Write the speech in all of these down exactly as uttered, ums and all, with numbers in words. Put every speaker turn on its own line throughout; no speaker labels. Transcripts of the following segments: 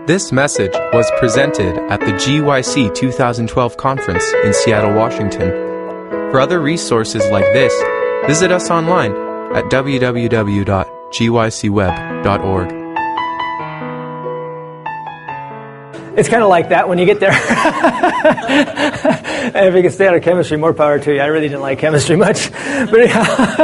This message was presented at the G Y C two thousand twelve conference in Seattle, Washington. For other resources like this, visit us online at w w w dot g y c web dot org.
It's kind of like that when you get there. And if you can stay out of chemistry, more power to you. I really didn't like chemistry much. But anyhow,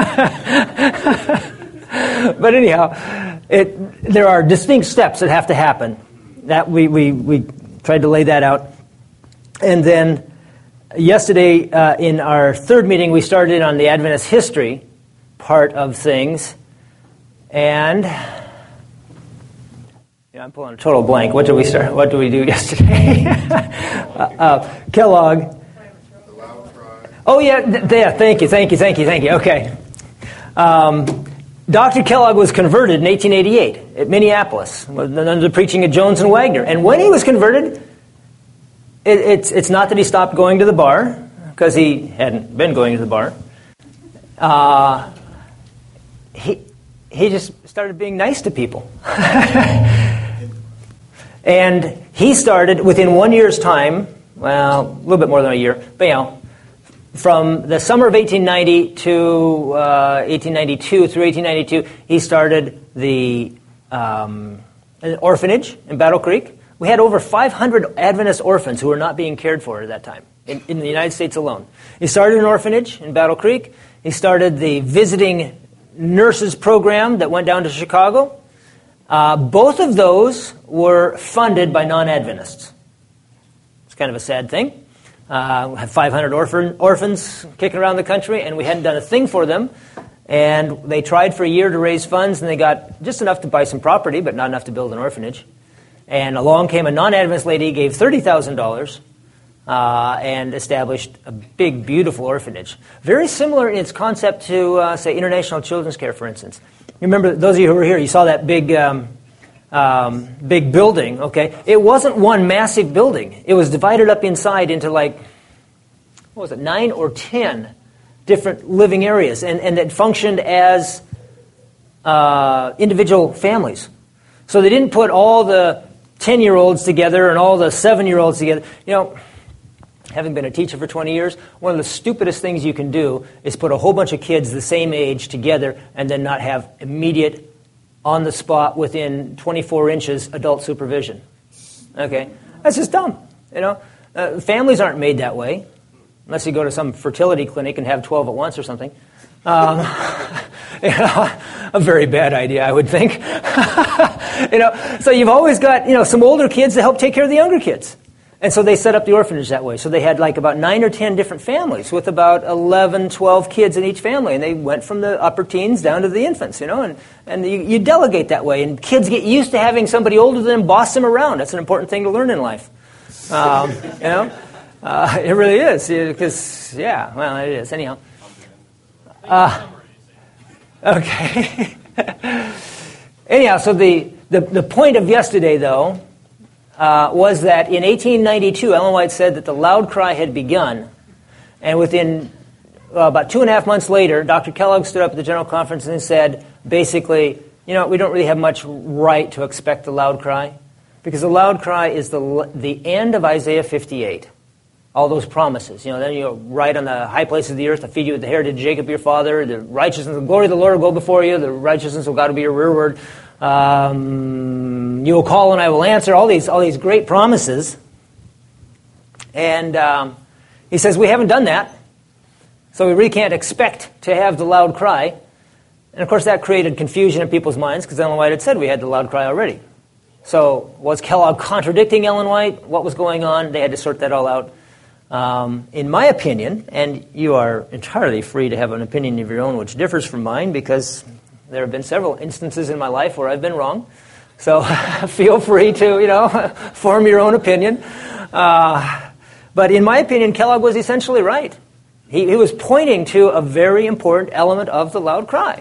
but anyhow it, there are distinct steps that have to happen. That we, we, we tried to lay that out. And then yesterday uh, in our third meeting, we started on the Adventist history part of things. And yeah, I'm pulling a total blank. What did we start? What did we do yesterday? uh, uh, Kellogg. Oh yeah, th- yeah. Thank you, thank you, thank you, thank you. Okay. Um, Doctor Kellogg was converted in eighteen eighty-eight at Minneapolis under the preaching of Jones and Wagner. And when he was converted, it, it's it's not that he stopped going to the bar, because he hadn't been going to the bar. Uh, he he just started being nice to people. And he started, within one year's time, well, a little bit more than a year, but you know, from the summer of eighteen ninety to uh, eighteen ninety-two, through eighteen ninety-two, he started the um, an orphanage in Battle Creek. We had over five hundred Adventist orphans who were not being cared for at that time, in, in the United States alone. He started an orphanage in Battle Creek. He started the visiting nurses program that went down to Chicago. Uh, both of those were funded by non-Adventists. It's kind of a sad thing. Uh, we had five hundred orphan, orphans kicking around the country, and we hadn't done a thing for them. And they tried for a year to raise funds, and they got just enough to buy some property, but not enough to build an orphanage. And along came a non-Adventist lady, gave thirty thousand dollars, uh, and established a big, beautiful orphanage. Very similar in its concept to, uh, say, International Children's Care, for instance. You remember, those of you who were here, you saw that big um, um, big building, okay? It wasn't one massive building. It was divided up inside into like, what was it, nine or ten different living areas, and, and it functioned as uh, individual families. So they didn't put all the ten-year-olds together and all the seven-year-olds together. You know, having been a teacher for twenty years, one of the stupidest things you can do is put a whole bunch of kids the same age together and then not have immediate, on-the-spot, within twenty-four inches, adult supervision. Okay? That's just dumb, you know? Uh, families aren't made that way, unless you go to some fertility clinic and have twelve at once or something. Um, you know, a very bad idea, I would think. You know, so you've always got, you know, some older kids to help take care of the younger kids. And so they set up the orphanage that way. So they had like about nine or ten different families with about eleven, twelve kids in each family. And they went from the upper teens down to the infants, you know. And, and you, you delegate that way. And kids get used to having somebody older than them boss them around. That's an important thing to learn in life. Um, you know, uh, it really is. Because, yeah, well, it is. Anyhow. Uh, okay. Anyhow, so the, the, the point of yesterday, though, Uh, was that in eighteen ninety-two, Ellen White said that the loud cry had begun. And within uh, about two and a half months later, Doctor Kellogg stood up at the General Conference and said, basically, you know, we don't really have much right to expect the loud cry, because the loud cry is the the end of Isaiah fifty-eight. All those promises. You know, then you'll ride on the high places of the earth, to feed you with the heritage of Jacob your father, the righteousness, the glory of the Lord will go before you, the righteousness of God will be your rearward. Um, you will call and I will answer, all these all these great promises. And um, he says, we haven't done that, so we really can't expect to have the loud cry. And of course that created confusion in people's minds, because Ellen White had said we had the loud cry already. So was Kellogg contradicting Ellen White? What was going on? They had to sort that all out. Um, in my opinion, and you are entirely free to have an opinion of your own which differs from mine, because there have been several instances in my life where I've been wrong. So feel free to, you know, form your own opinion. Uh, but in my opinion, Kellogg was essentially right. He, he was pointing to a very important element of the loud cry.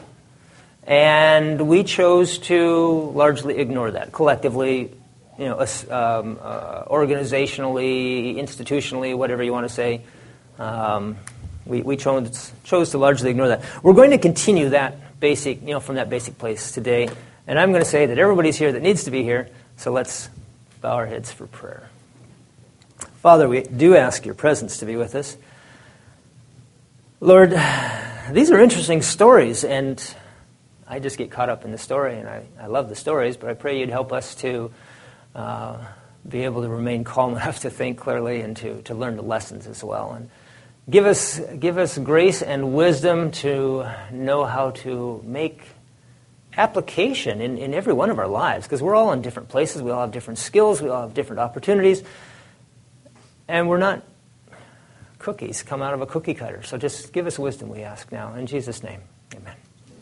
And we chose to largely ignore that collectively, you know, um, uh, organizationally, institutionally, whatever you want to say. Um, we we chose, chose to largely ignore that. We're going to continue that basic, you know, from that basic place today. And I'm going to say that everybody's here that needs to be here, so let's bow our heads for prayer. Father, we do ask your presence to be with us. Lord, these are interesting stories, and I just get caught up in the story, and I, I love the stories, but I pray you'd help us to uh, be able to remain calm enough to think clearly and to, to learn the lessons as well. And give us, give us grace and wisdom to know how to make application in, in every one of our lives, because we're all in different places, we all have different skills, we all have different opportunities, and we're not cookies come out of a cookie cutter. So just give us wisdom, we ask now. In Jesus' name, amen.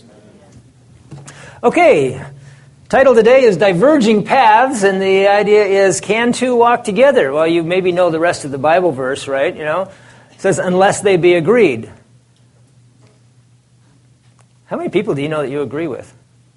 Okay, title today is Diverging Paths, and the idea is, can two walk together? Well, you maybe know the rest of the Bible verse, right? You know, it says, unless they be agreed. How many people do you know that you agree with?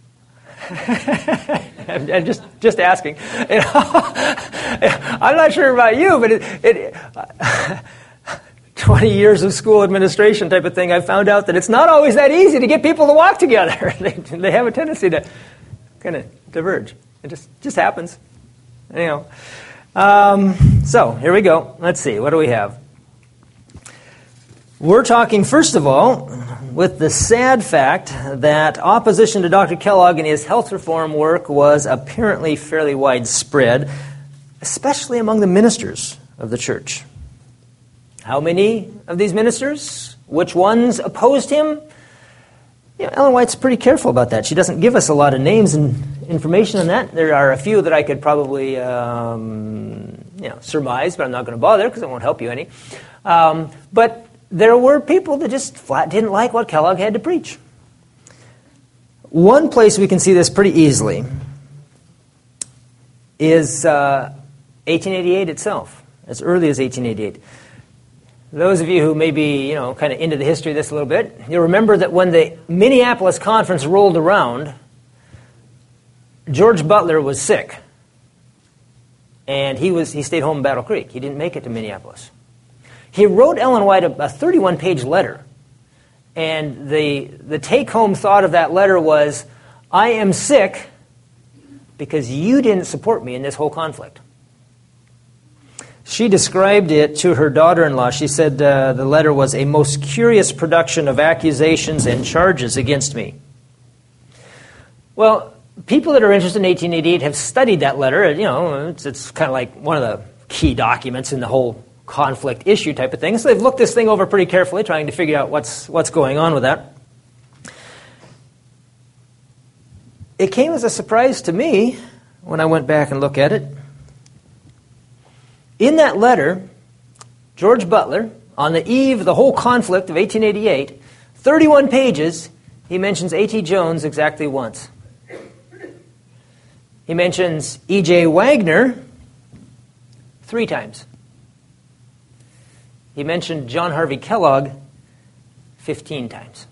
I'm just just asking. You know, I'm not sure about you, but it, it twenty years of school administration type of thing, I found out that it's not always that easy to get people to walk together. they, they have a tendency to kind of diverge. It just just happens. Anyhow, um, so here we go. Let's see. What do we have? We're talking, first of all, with the sad fact that opposition to Doctor Kellogg and his health reform work was apparently fairly widespread, especially among the ministers of the church. How many of these ministers? Which ones opposed him? You know, Ellen White's pretty careful about that. She doesn't give us a lot of names and information on that. There are a few that I could probably um, you know, surmise, but I'm not going to bother because it won't help you any. Um, but there were people that just flat didn't like what Kellogg had to preach. One place we can see this pretty easily is uh, eighteen eighty-eight itself, as early as eighteen eighty-eight. Those of you who may be, you know, kind of into the history of this a little bit, you'll remember that when the Minneapolis Conference rolled around, George Butler was sick, and he was he stayed home in Battle Creek. He didn't make it to Minneapolis. He wrote Ellen White a thirty-one page letter, and the the take-home thought of that letter was, I am sick because you didn't support me in this whole conflict. She described it to her daughter-in-law. She said uh, the letter was a most curious production of accusations and charges against me. Well, people that are interested in eighteen eighty-eight have studied that letter. You know, it's, it's kind of like one of the key documents in the whole conflict issue type of thing. So they've looked this thing over pretty carefully, trying to figure out what's what's going on with that. It came as a surprise to me when I went back and looked at it. In that letter, George Butler, on the eve of the whole conflict of eighteen eighty-eight, thirty-one pages, he mentions A T Jones exactly once. He mentions E J Wagner three times. He mentioned John Harvey Kellogg fifteen times.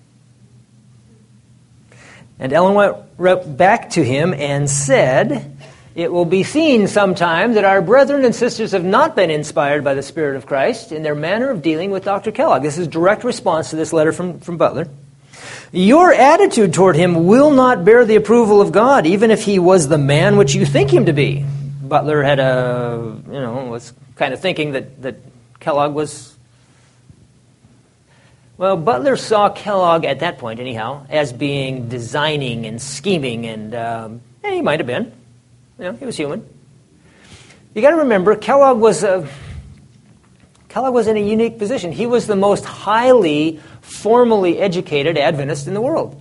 And Ellen White wrote back to him and said, it will be seen sometime that our brethren and sisters have not been inspired by the Spirit of Christ in their manner of dealing with Doctor Kellogg. This is direct response to this letter from, from Butler. Your attitude toward him will not bear the approval of God, even if he was the man which you think him to be. Butler had a, you know, was kind of thinking that, that Kellogg was... Well, Butler saw Kellogg at that point, anyhow, as being designing and scheming, and, um, and he might have been. You know, he was human. You got to remember, Kellogg was a, Kellogg was in a unique position. He was the most highly formally educated Adventist in the world.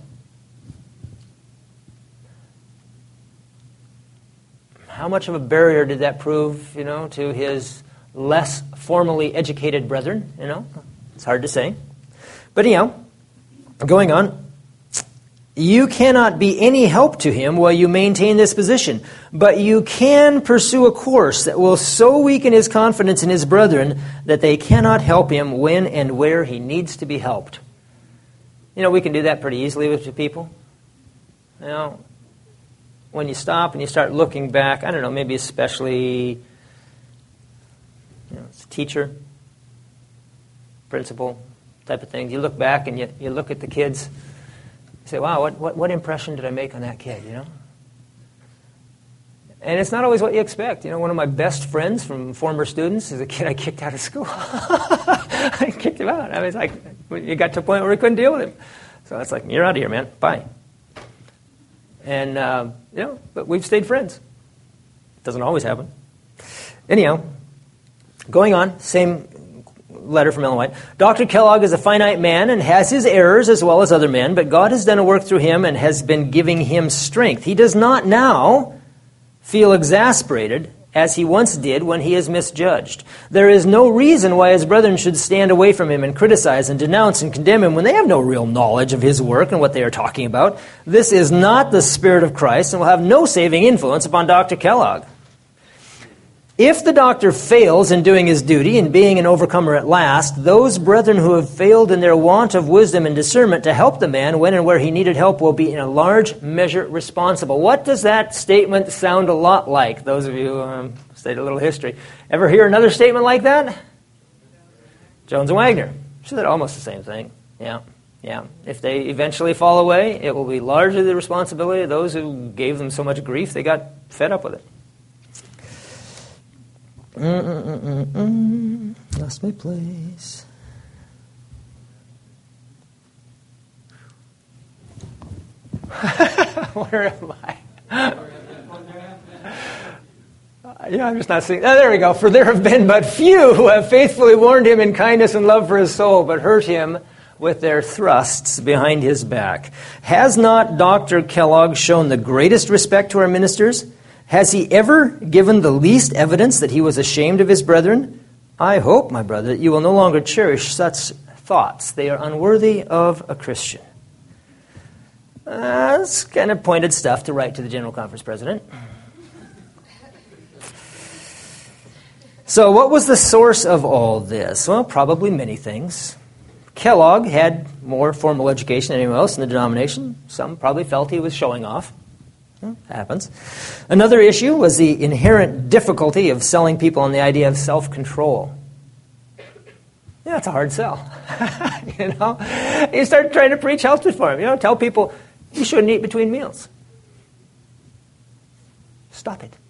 How much of a barrier did that prove, you know, to his less formally educated brethren? You know, it's hard to say. But anyhow, going on, you cannot be any help to him while you maintain this position, but you can pursue a course that will so weaken his confidence in his brethren that they cannot help him when and where he needs to be helped. You know, we can do that pretty easily with people. You know, when you stop and you start looking back, I don't know, maybe especially, you know, it's a teacher, principal, type of things. You look back and you, you look at the kids, you say, wow, what, what, what impression did I make on that kid, you know? And it's not always what you expect. You know, one of my best friends from former students is a kid I kicked out of school. I kicked him out. I was like, it got to a point where we couldn't deal with him. So it's like, you're out of here, man. Bye. And, uh, you know, but we've stayed friends. Doesn't always happen. Anyhow, going on, same letter from Ellen White. Doctor Kellogg is a finite man and has his errors as well as other men, but God has done a work through him and has been giving him strength. He does not now feel exasperated as he once did when he is misjudged. There is no reason why his brethren should stand away from him and criticize and denounce and condemn him when they have no real knowledge of his work and what they are talking about. This is not the Spirit of Christ and will have no saving influence upon Doctor Kellogg. If the doctor fails in doing his duty and being an overcomer at last, those brethren who have failed in their want of wisdom and discernment to help the man when and where he needed help will be in a large measure responsible. What does that statement sound a lot like? Those of you who um, studied a little history. Ever hear another statement like that? Jones and Wagner. So they're almost the same thing. Yeah, yeah. If they eventually fall away, it will be largely the responsibility of those who gave them so much grief they got fed up with it. Mm-mm-mm-mm. Lost my place. Where am I? Yeah, I'm just not seeing. Oh, there we go. For there have been but few who have faithfully warned him in kindness and love for his soul, but hurt him with their thrusts behind his back. Has not Doctor Kellogg shown the greatest respect to our ministers? Has he ever given the least evidence that he was ashamed of his brethren? I hope, my brother, that you will no longer cherish such thoughts. They are unworthy of a Christian. Uh, that's kind of pointed stuff to write to the General Conference President. So what was the source of all this? Well, probably many things. Kellogg had more formal education than anyone else in the denomination. Some probably felt he was showing off. Well, happens. Another issue was the inherent difficulty of selling people on the idea of self-control. Yeah, it's a hard sell. you know, you start trying to preach health reform. You know, tell people you shouldn't eat between meals. Stop it.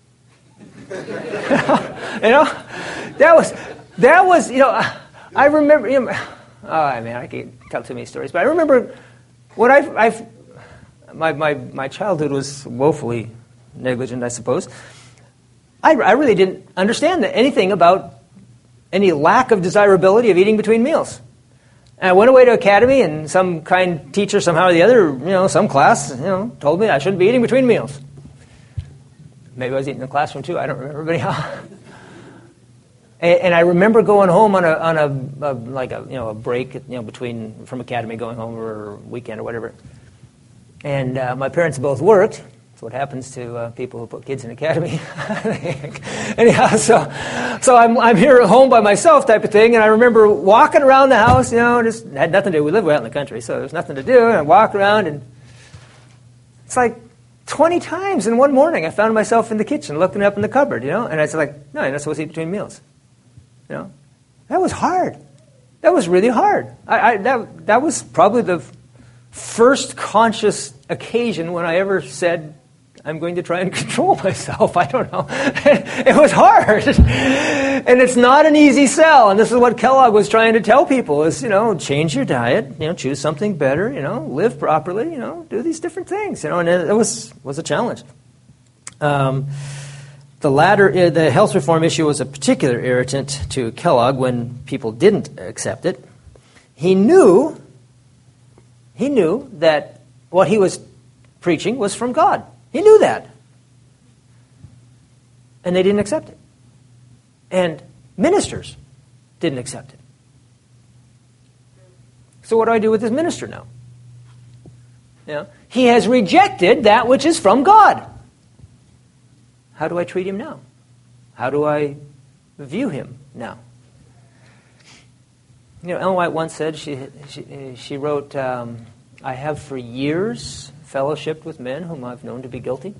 you know, that was that was you know. I remember. You know, oh man, I can't tell too many stories, but I remember what I've. I've My, my my childhood was woefully negligent, I suppose. I, I really didn't understand anything about any lack of desirability of eating between meals. And I went away to academy, and some kind teacher somehow or the other, you know, some class, you know, told me I shouldn't be eating between meals. Maybe I was eating in the classroom too. I don't remember, but anyhow. and, and I remember going home on a on a, a like a you know a break, you know, between from academy, going home or weekend or whatever. And uh, my parents both worked. That's what happens to uh, people who put kids in academy. Anyhow, so so I'm I'm here at home by myself, type of thing. And I remember walking around the house. You know, just had nothing to do. We live out in the country, so there's nothing to do. And I walk around, and it's like twenty times in one morning I found myself in the kitchen, looking up in the cupboard. You know, and I was like, no, you're not supposed to eat between meals. You know, that was hard. That was really hard. I, I that that was probably the first conscious occasion when I ever said, I'm going to try and control myself. I don't know. It was hard. And it's not an easy sell. And this is what Kellogg was trying to tell people is, you know, change your diet, you know, choose something better, you know, live properly, you know, do these different things, you know, and it was was a challenge. Um, the latter, the health reform issue was a particular irritant to Kellogg when people didn't accept it. He knew He knew that what he was preaching was from God. He knew that. And they didn't accept it. And ministers didn't accept it. So what do I do with this minister now? You know, he has rejected that which is from God. How do I treat him now? How do I view him now? You know, Ellen White once said, she she, she wrote, um, I have for years fellowshipped with men whom I've known to be guilty.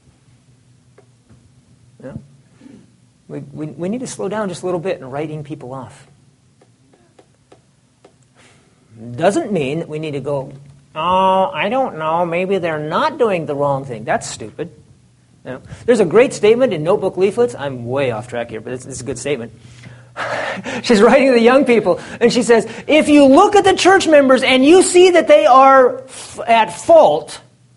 You know, we, we, we need to slow down just a little bit in writing people off. Doesn't mean that we need to go, oh, I don't know, maybe they're not doing the wrong thing. That's stupid. You know? There's a great statement in notebook leaflets. I'm way off track here, but it's, it's a good statement. She's writing to the young people, and she says, if you look at the church members and you see that they are f- at fault,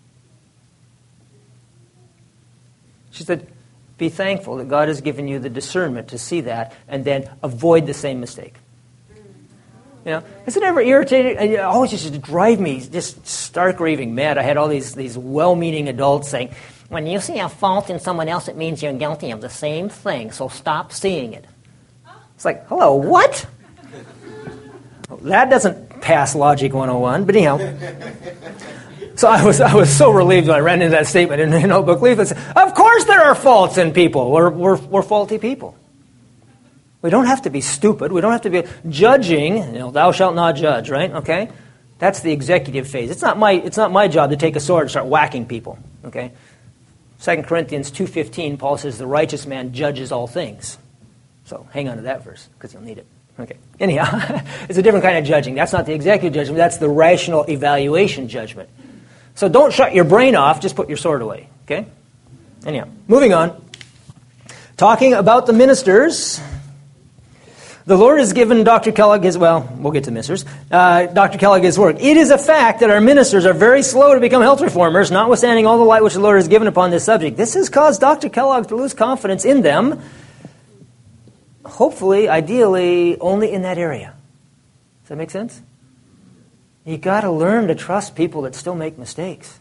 she said, be thankful that God has given you the discernment to see that and then avoid the same mistake. You know, has it ever irritated? It always used to drive me just stark raving mad. I had all these, these well-meaning adults saying, when you see a fault in someone else, it means you're guilty of the same thing, so stop seeing it. It's like, hello, what? That doesn't pass Logic one oh one, but anyhow. So I was I was so relieved when I ran into that statement in the notebook leaflets. Of course there are faults in people. We're, we're, we're faulty people. We don't have to be stupid. We don't have to be judging. You know, thou shalt not judge, right? Okay? That's the executive phase. It's not my it's not my job to take a sword and start whacking people. Okay? Second Corinthians two fifteen, Paul says, the righteous man judges all things. So hang on to that verse, because you'll need it. Okay. Anyhow, it's a different kind of judging. That's not the executive judgment. That's the rational evaluation judgment. So don't shut your brain off. Just put your sword away. Okay? Anyhow, moving on. Talking about the ministers. The Lord has given Doctor Kellogg his, well, we'll get to ministers, uh, Doctor Kellogg his work. It is a fact that our ministers are very slow to become health reformers, notwithstanding all the light which the Lord has given upon this subject. This has caused Doctor Kellogg to lose confidence in them. Hopefully, ideally, only in that area. Does that make sense? You got to learn to trust people that still make mistakes,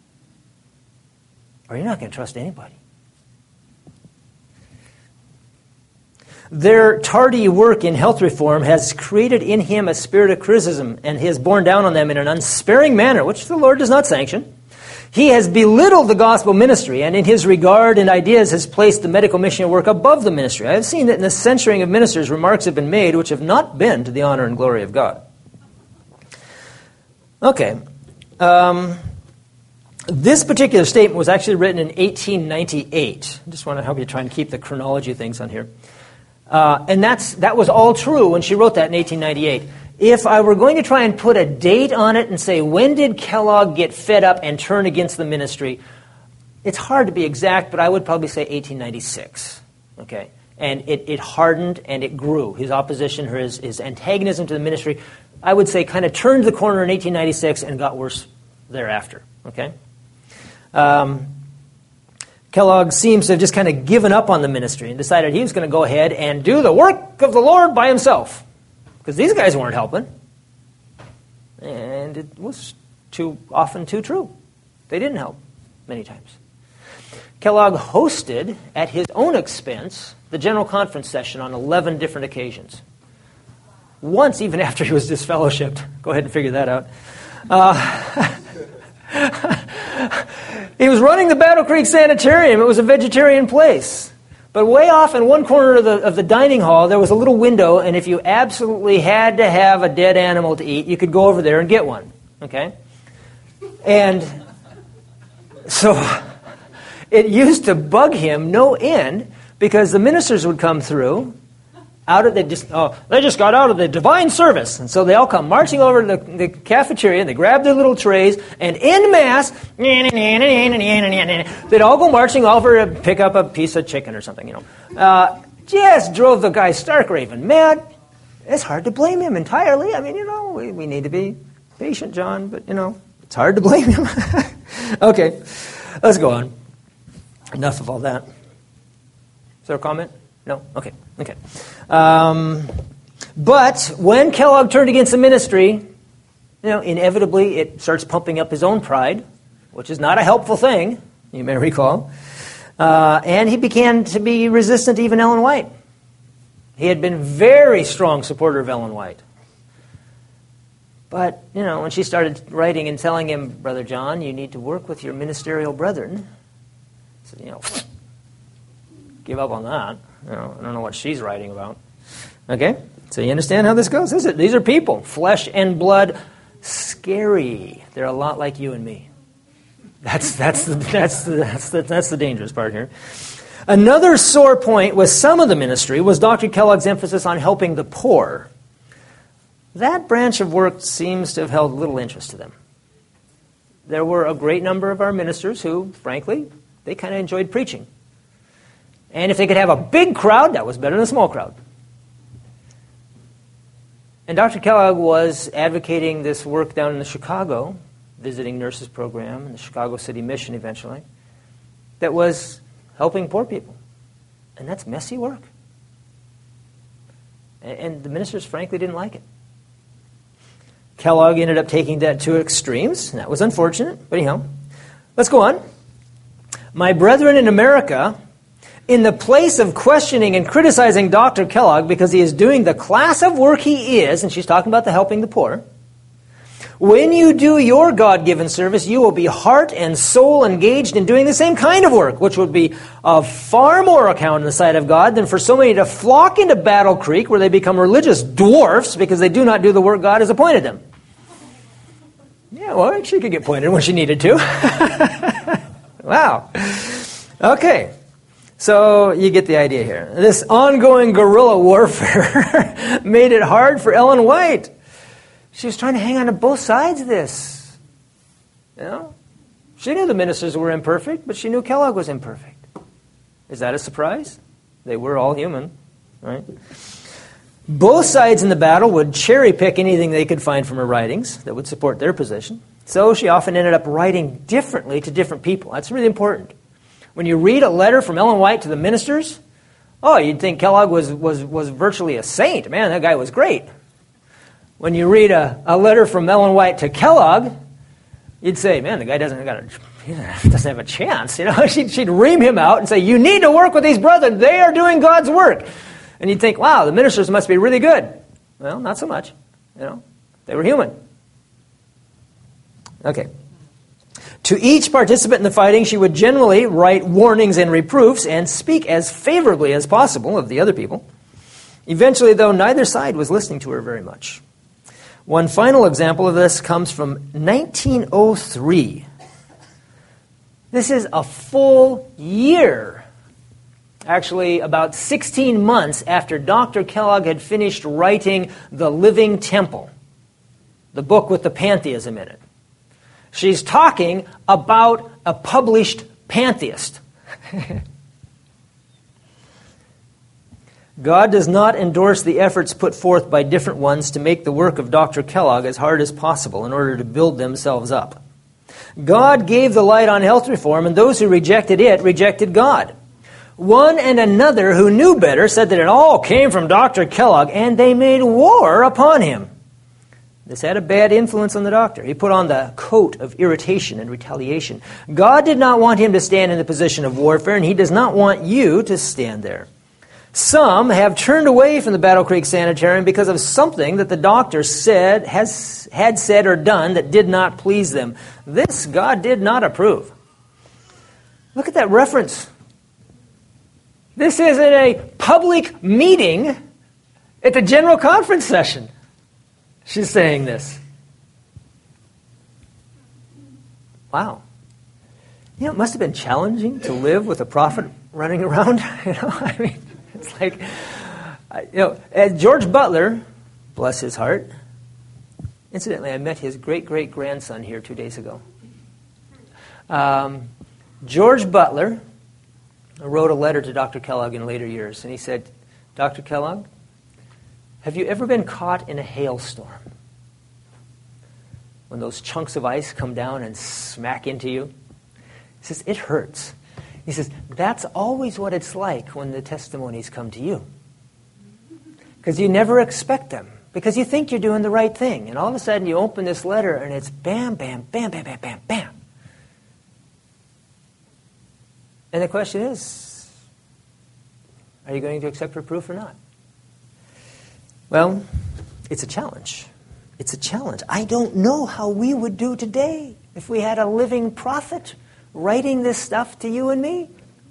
or you're not going to trust anybody. Their tardy work in health reform has created in him a spirit of criticism, and he has borne down on them in an unsparing manner, which the Lord does not sanction. He has belittled the gospel ministry, and in his regard and ideas has placed the medical missionary work above the ministry. I have seen that in the censuring of ministers, remarks have been made which have not been to the honor and glory of God. Okay. Um, this particular statement was actually written in eighteen ninety-eight. I just want to help you try and keep the chronology of things on here. Uh, and that's that was all true when she wrote that in eighteen ninety-eight. If I were going to try and put a date on it and say, when did Kellogg get fed up and turn against the ministry, it's hard to be exact, but I would probably say eighteen ninety-six. Okay? And it, it hardened and it grew. His opposition, or his, his antagonism to the ministry, I would say kind of turned the corner in eighteen ninety-six and got worse thereafter. Okay? Um, Kellogg seems to have just kind of given up on the ministry and decided he was going to go ahead and do the work of the Lord by himself. Because these guys weren't helping. And it was too often too true. They didn't help many times. Kellogg hosted, at his own expense, the General Conference session on eleven different occasions. Once, even after he was disfellowshipped. Go ahead and figure that out. Uh, he was running the Battle Creek Sanitarium. It was a vegetarian place. But way off in one corner of the, of the dining hall, there was a little window, and if you absolutely had to have a dead animal to eat, you could go over there and get one. Okay? And so it used to bug him no end, because the ministers would come through, out of the just oh, they just got out of the divine service, and so they all come marching over to the, the cafeteria, and they grab their little trays, and en masse, they'd all go marching over to pick up a piece of chicken or something, you know. Uh, just drove the guy stark raving mad. It's hard to blame him entirely. I mean, you know, we, we need to be patient, John, but, you know, it's hard to blame him. Okay, let's go on. Enough of all that. Is there a comment? No? Okay. Okay. Um, but when Kellogg turned against the ministry, you know, inevitably it starts pumping up his own pride, which is not a helpful thing, you may recall. Uh, and he began to be resistant to even Ellen White. He had been very strong supporter of Ellen White. But, you know, when she started writing and telling him, Brother John, you need to work with your ministerial brethren, he said, you know, give up on that. You know, I don't know what she's writing about. Okay? So you understand how this goes? This is, these are people. Flesh and blood. Scary. They're a lot like you and me. That's, that's, the, that's, the, that's, the, that's the dangerous part here. Another sore point with some of the ministry was Doctor Kellogg's emphasis on helping the poor. That branch of work seems to have held little interest to them. There were a great number of our ministers who, frankly, They kind of enjoyed preaching. And if they could have a big crowd, that was better than a small crowd. And Doctor Kellogg was advocating this work down in the Chicago Visiting Nurses Program and the Chicago City Mission eventually that was helping poor people. And that's messy work. And the ministers, frankly, didn't like it. Kellogg ended up taking that to extremes, and that was unfortunate. But anyhow, let's go on. My brethren in America, in the place of questioning and criticizing Doctor Kellogg because he is doing the class of work he is, and she's talking about the helping the poor, when you do your God-given service, you will be heart and soul engaged in doing the same kind of work, which would be of far more account in the sight of God than for so many to flock into Battle Creek where they become religious dwarfs because they do not do the work God has appointed them. Yeah, well, she could get pointed when she needed to. Wow. Okay. So you get the idea here. This ongoing guerrilla warfare made it hard for Ellen White. She was trying to hang on to both sides of this. You know? She knew the ministers were imperfect, but she knew Kellogg was imperfect. Is that a surprise? They were all human, right? Both sides in the battle would cherry pick anything they could find from her writings that would support their position. So she often ended up writing differently to different people. That's really important. When you read a letter from Ellen White to the ministers, oh, you'd think Kellogg was, was, was virtually a saint. Man, that guy was great. When you read a, a letter from Ellen White to Kellogg, you'd say, man, the guy doesn't, got a, doesn't have a chance. You know, she'd, she'd ream him out and say, you need to work with these brethren. They are doing God's work. And you'd think, wow, the ministers must be really good. Well, not so much. You know, they were human. Okay. To each participant in the fighting, she would generally write warnings and reproofs and speak as favorably as possible of the other people. Eventually, though, neither side was listening to her very much. One final example of this comes from nineteen oh three. This is a full year, actually about sixteen months after Doctor Kellogg had finished writing The Living Temple, the book with the pantheism in it. She's talking about a published pantheist. God does not endorse the efforts put forth by different ones to make the work of Doctor Kellogg as hard as possible in order to build themselves up. God gave the light on health reform, and those who rejected it rejected God. One and another who knew better said that it all came from Doctor Kellogg, and they made war upon him. This had a bad influence on the doctor. He put on the coat of irritation and retaliation. God did not want him to stand in the position of warfare, and he does not want you to stand there. Some have turned away from the Battle Creek Sanitarium because of something that the doctor said, has had said or done that did not please them. This God did not approve. Look at that reference. This is in a public meeting at the General Conference session. She's saying this. Wow. You know, it must have been challenging to live with a prophet running around. You know, I mean, it's like, you know, as George Butler, bless his heart. Incidentally, I met his great-great-grandson here two days ago. Um, George Butler wrote a letter to Doctor Kellogg in later years, and he said, Doctor Kellogg, have you ever been caught in a hailstorm? When those chunks of ice come down and smack into you? He says, it hurts. He says, that's always what it's like when the testimonies come to you. Because you never expect them. Because you think you're doing the right thing. And all of a sudden you open this letter and it's bam, bam, bam, bam, bam, bam, bam. And the question is, are you going to accept reproof or not? Well, it's a challenge. It's a challenge. I don't know how we would do today if we had a living prophet writing this stuff to you and me.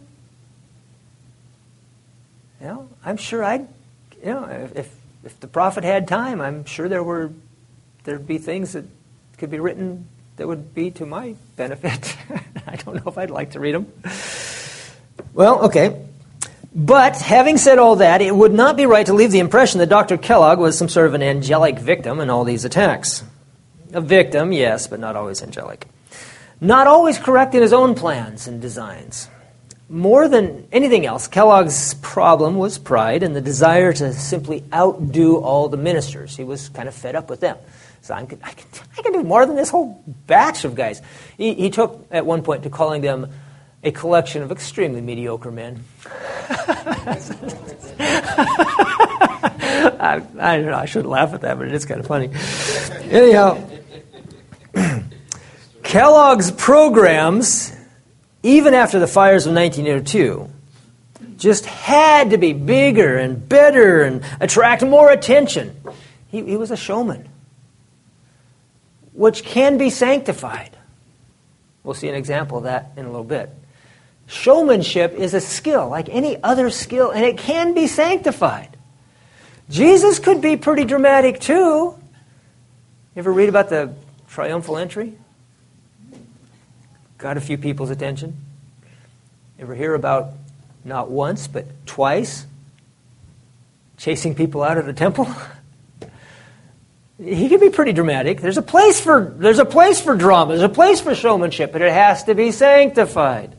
You know, I'm sure I'd, you know, if if the prophet had time, I'm sure there were there'd be things that could be written that would be to my benefit. I don't know if I'd like to read them. Well, okay. But having said all that, it would not be right to leave the impression that Doctor Kellogg was some sort of an angelic victim in all these attacks. A victim, yes, but not always angelic. not always correct in his own plans and designs. More than anything else, Kellogg's problem was pride and the desire to simply outdo all the ministers. He was kind of fed up with them. So I can, I can, I can do more than this whole batch of guys. He, he took, at one point, to calling them a collection of extremely mediocre men. I, I don't know, I shouldn't laugh at that, but it is kind of funny. Anyhow, Kellogg's programs, even after the fires of nineteen oh two, just had to be bigger and better and attract more attention. He, he was a showman, which can be sanctified. We'll see an example of that in a little bit. Showmanship is a skill like any other skill, and it can be sanctified. Jesus could be pretty dramatic too. You ever read about the triumphal entry? Got a few people's attention. Ever hear about, not once, but twice, chasing people out of the temple? He can be pretty dramatic. There's a place for there's a place for drama. There's a place for showmanship, but it has to be sanctified.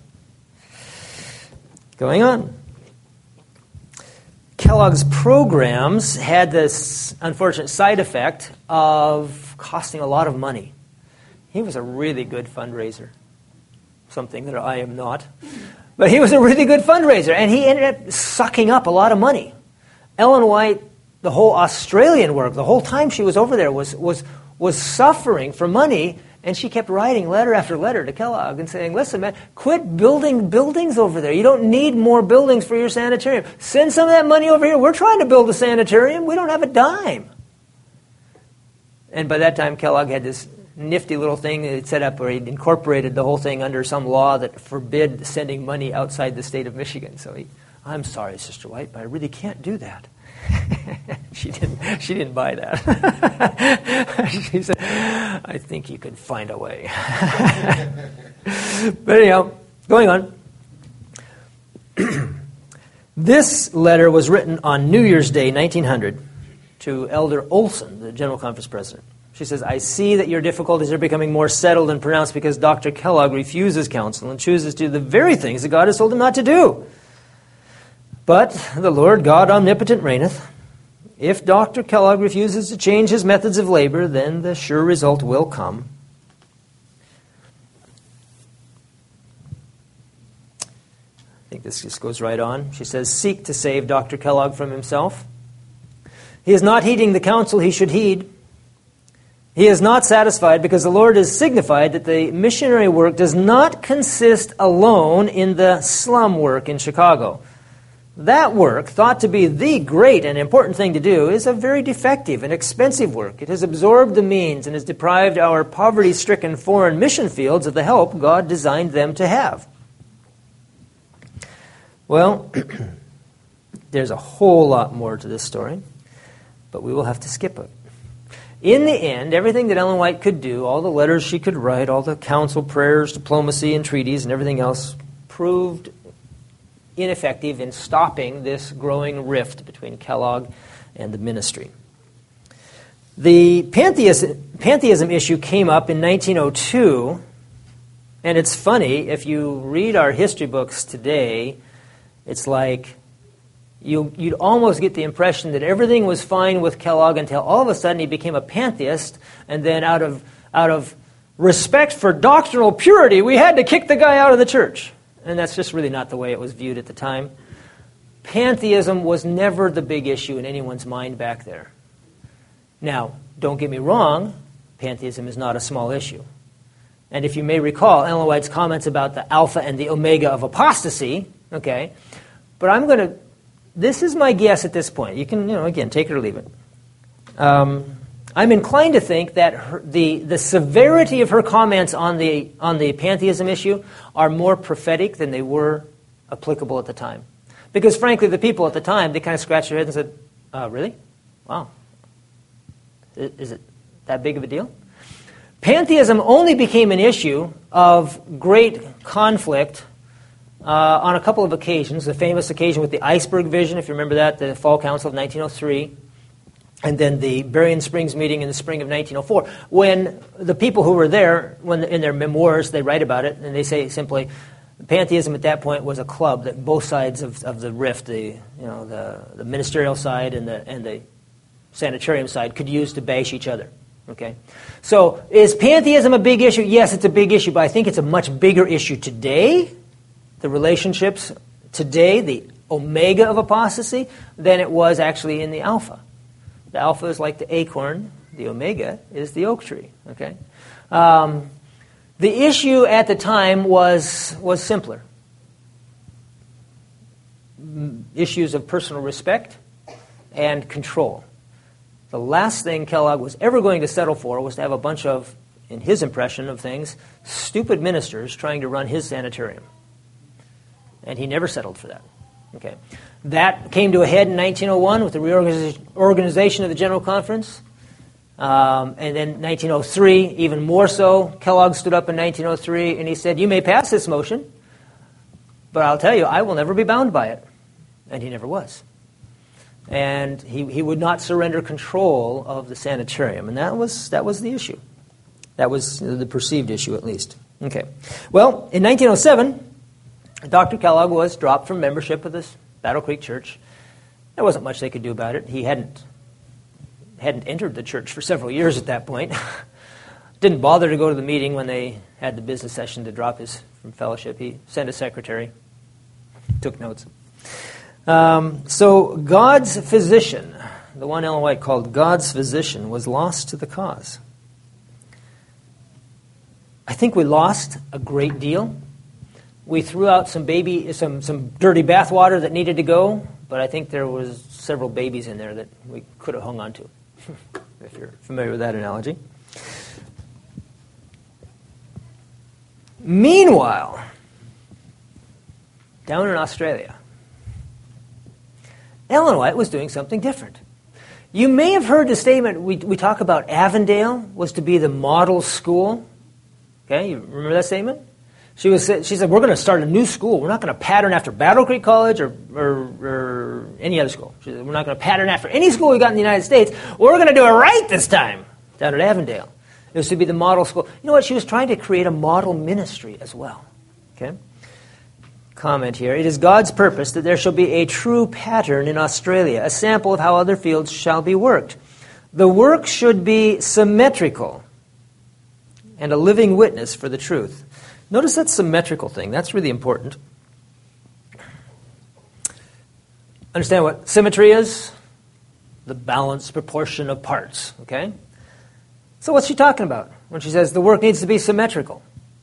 Going on. Kellogg's programs had this unfortunate side effect of costing a lot of money. He was a really good fundraiser. Something that I am not. But he was a really good fundraiser, and he ended up sucking up a lot of money. Ellen White, the whole Australian work, the whole time she was over there, was was was suffering for money, and she kept writing letter after letter to Kellogg and saying, listen, man, quit building buildings over there. You don't need more buildings for your sanitarium. Send some of that money over here. We're trying to build a sanitarium. We don't have a dime. And by that time, Kellogg had this nifty little thing that he'd set up where he'd incorporated the whole thing under some law that forbid sending money outside the state of Michigan. So he, I'm sorry, Sister White, but I really can't do that. she didn't. She didn't buy that. She said, "I think you could find a way." But anyhow, going on. This letter was written on New Year's Day, nineteen hundred, to Elder Olson, the General Conference President. She says, I see that your difficulties are becoming more settled and pronounced because Doctor Kellogg refuses counsel and chooses to do the very things that God has told him not to do. But the Lord God omnipotent reigneth. If Doctor Kellogg refuses to change his methods of labor, then the sure result will come. I think this just goes right on. She says, seek to save Doctor Kellogg from himself. He is not heeding the counsel he should heed. He is not satisfied because the Lord has signified that the missionary work does not consist alone in the slum work in Chicago. That work, thought to be the great and important thing to do, is a very defective and expensive work. It has absorbed the means and has deprived our poverty-stricken foreign mission fields of the help God designed them to have. Well, there's a whole lot more to this story, but we will have to skip it. In the end, everything that Ellen White could do, all the letters she could write, all the council prayers, diplomacy, and treaties, and everything else, proved ineffective in stopping this growing rift between Kellogg and the ministry. The pantheism, pantheism issue came up in nineteen oh two, and it's funny, if you read our history books today, it's like You, you'd almost get the impression that everything was fine with Kellogg until all of a sudden he became a pantheist, and then out of out of respect for doctrinal purity, we had to kick the guy out of the church. And that's just really not the way it was viewed at the time. Pantheism was never the big issue in anyone's mind back there. Now, don't get me wrong, pantheism is not a small issue. And if you may recall Ellen White's comments about the alpha and the omega of apostasy, okay, but I'm going to This is my guess at this point. You can, you know, again, take it or leave it. Um, I'm inclined to think that her, the the severity of her comments on the on the pantheism issue are more prophetic than they were applicable at the time. Because frankly, the people at the time, they kind of scratched their heads and said, uh, "Really? Wow. Is it that big of a deal?" Pantheism only became an issue of great conflict Uh, on a couple of occasions. The famous occasion with the iceberg vision, if you remember that, the Fall Council of nineteen oh three. and then the Berrien Springs meeting in the spring of nineteen oh four, when the people who were there, when in their memoirs they write about it, and they say simply, pantheism at that point was a club that both sides of, of the rift, the you know the, the ministerial side and the and the sanitarium side, could use to bash each other. Okay, so is pantheism a big issue? Yes, it's a big issue, but I think it's a much bigger issue today. The relationships today, the omega of apostasy, than it was actually in the alpha. The alpha is like the acorn. The omega is the oak tree. Okay. Um, The issue at the time was was simpler. Issues of personal respect and control. The last thing Kellogg was ever going to settle for was to have a bunch of, in his impression of things, stupid ministers trying to run his sanitarium. And he never settled for that. Okay. That came to a head in nineteen oh one with the reorganization of the General Conference. Um, and then nineteen oh three, even more so, Kellogg stood up in nineteen oh three and he said, you may pass this motion, but I'll tell you, I will never be bound by it. And he never was. And he, he would not surrender control of the sanitarium. And that was that was the issue. That was the perceived issue, at least. Okay. Well, in nineteen oh seven, Doctor Kellogg was dropped from membership of this Battle Creek Church. There wasn't much they could do about it. He hadn't hadn't entered the church for several years at that point. Didn't bother to go to the meeting when they had the business session to drop his from fellowship. He sent a secretary, took notes. Um, so God's physician, the one Ellen White called God's physician, was lost to the cause. I think we lost a great deal. We threw out some baby, some some dirty bathwater that needed to go, but I think there was several babies in there that we could have hung on to, if you're familiar with that analogy. Meanwhile, down in Australia, Ellen White was doing something different. You may have heard the statement, we, we talk about Avondale was to be the model school. Okay, you remember that statement? She was. She said, we're going to start a new school. We're not going to pattern after Battle Creek College or, or, or any other school. She said, we're not going to pattern after any school we got in the United States. We're going to do it right this time down at Avondale. It was to be the model school. You know what? She was trying to create a model ministry as well. Okay. Comment here. It is God's purpose that there shall be a true pattern in Australia, a sample of how other fields shall be worked. The work should be symmetrical and a living witness for the truth. Notice that symmetrical thing. That's really important. Understand what symmetry is? The balanced proportion of parts. Okay? So what's she talking about when she says the work needs to be symmetrical?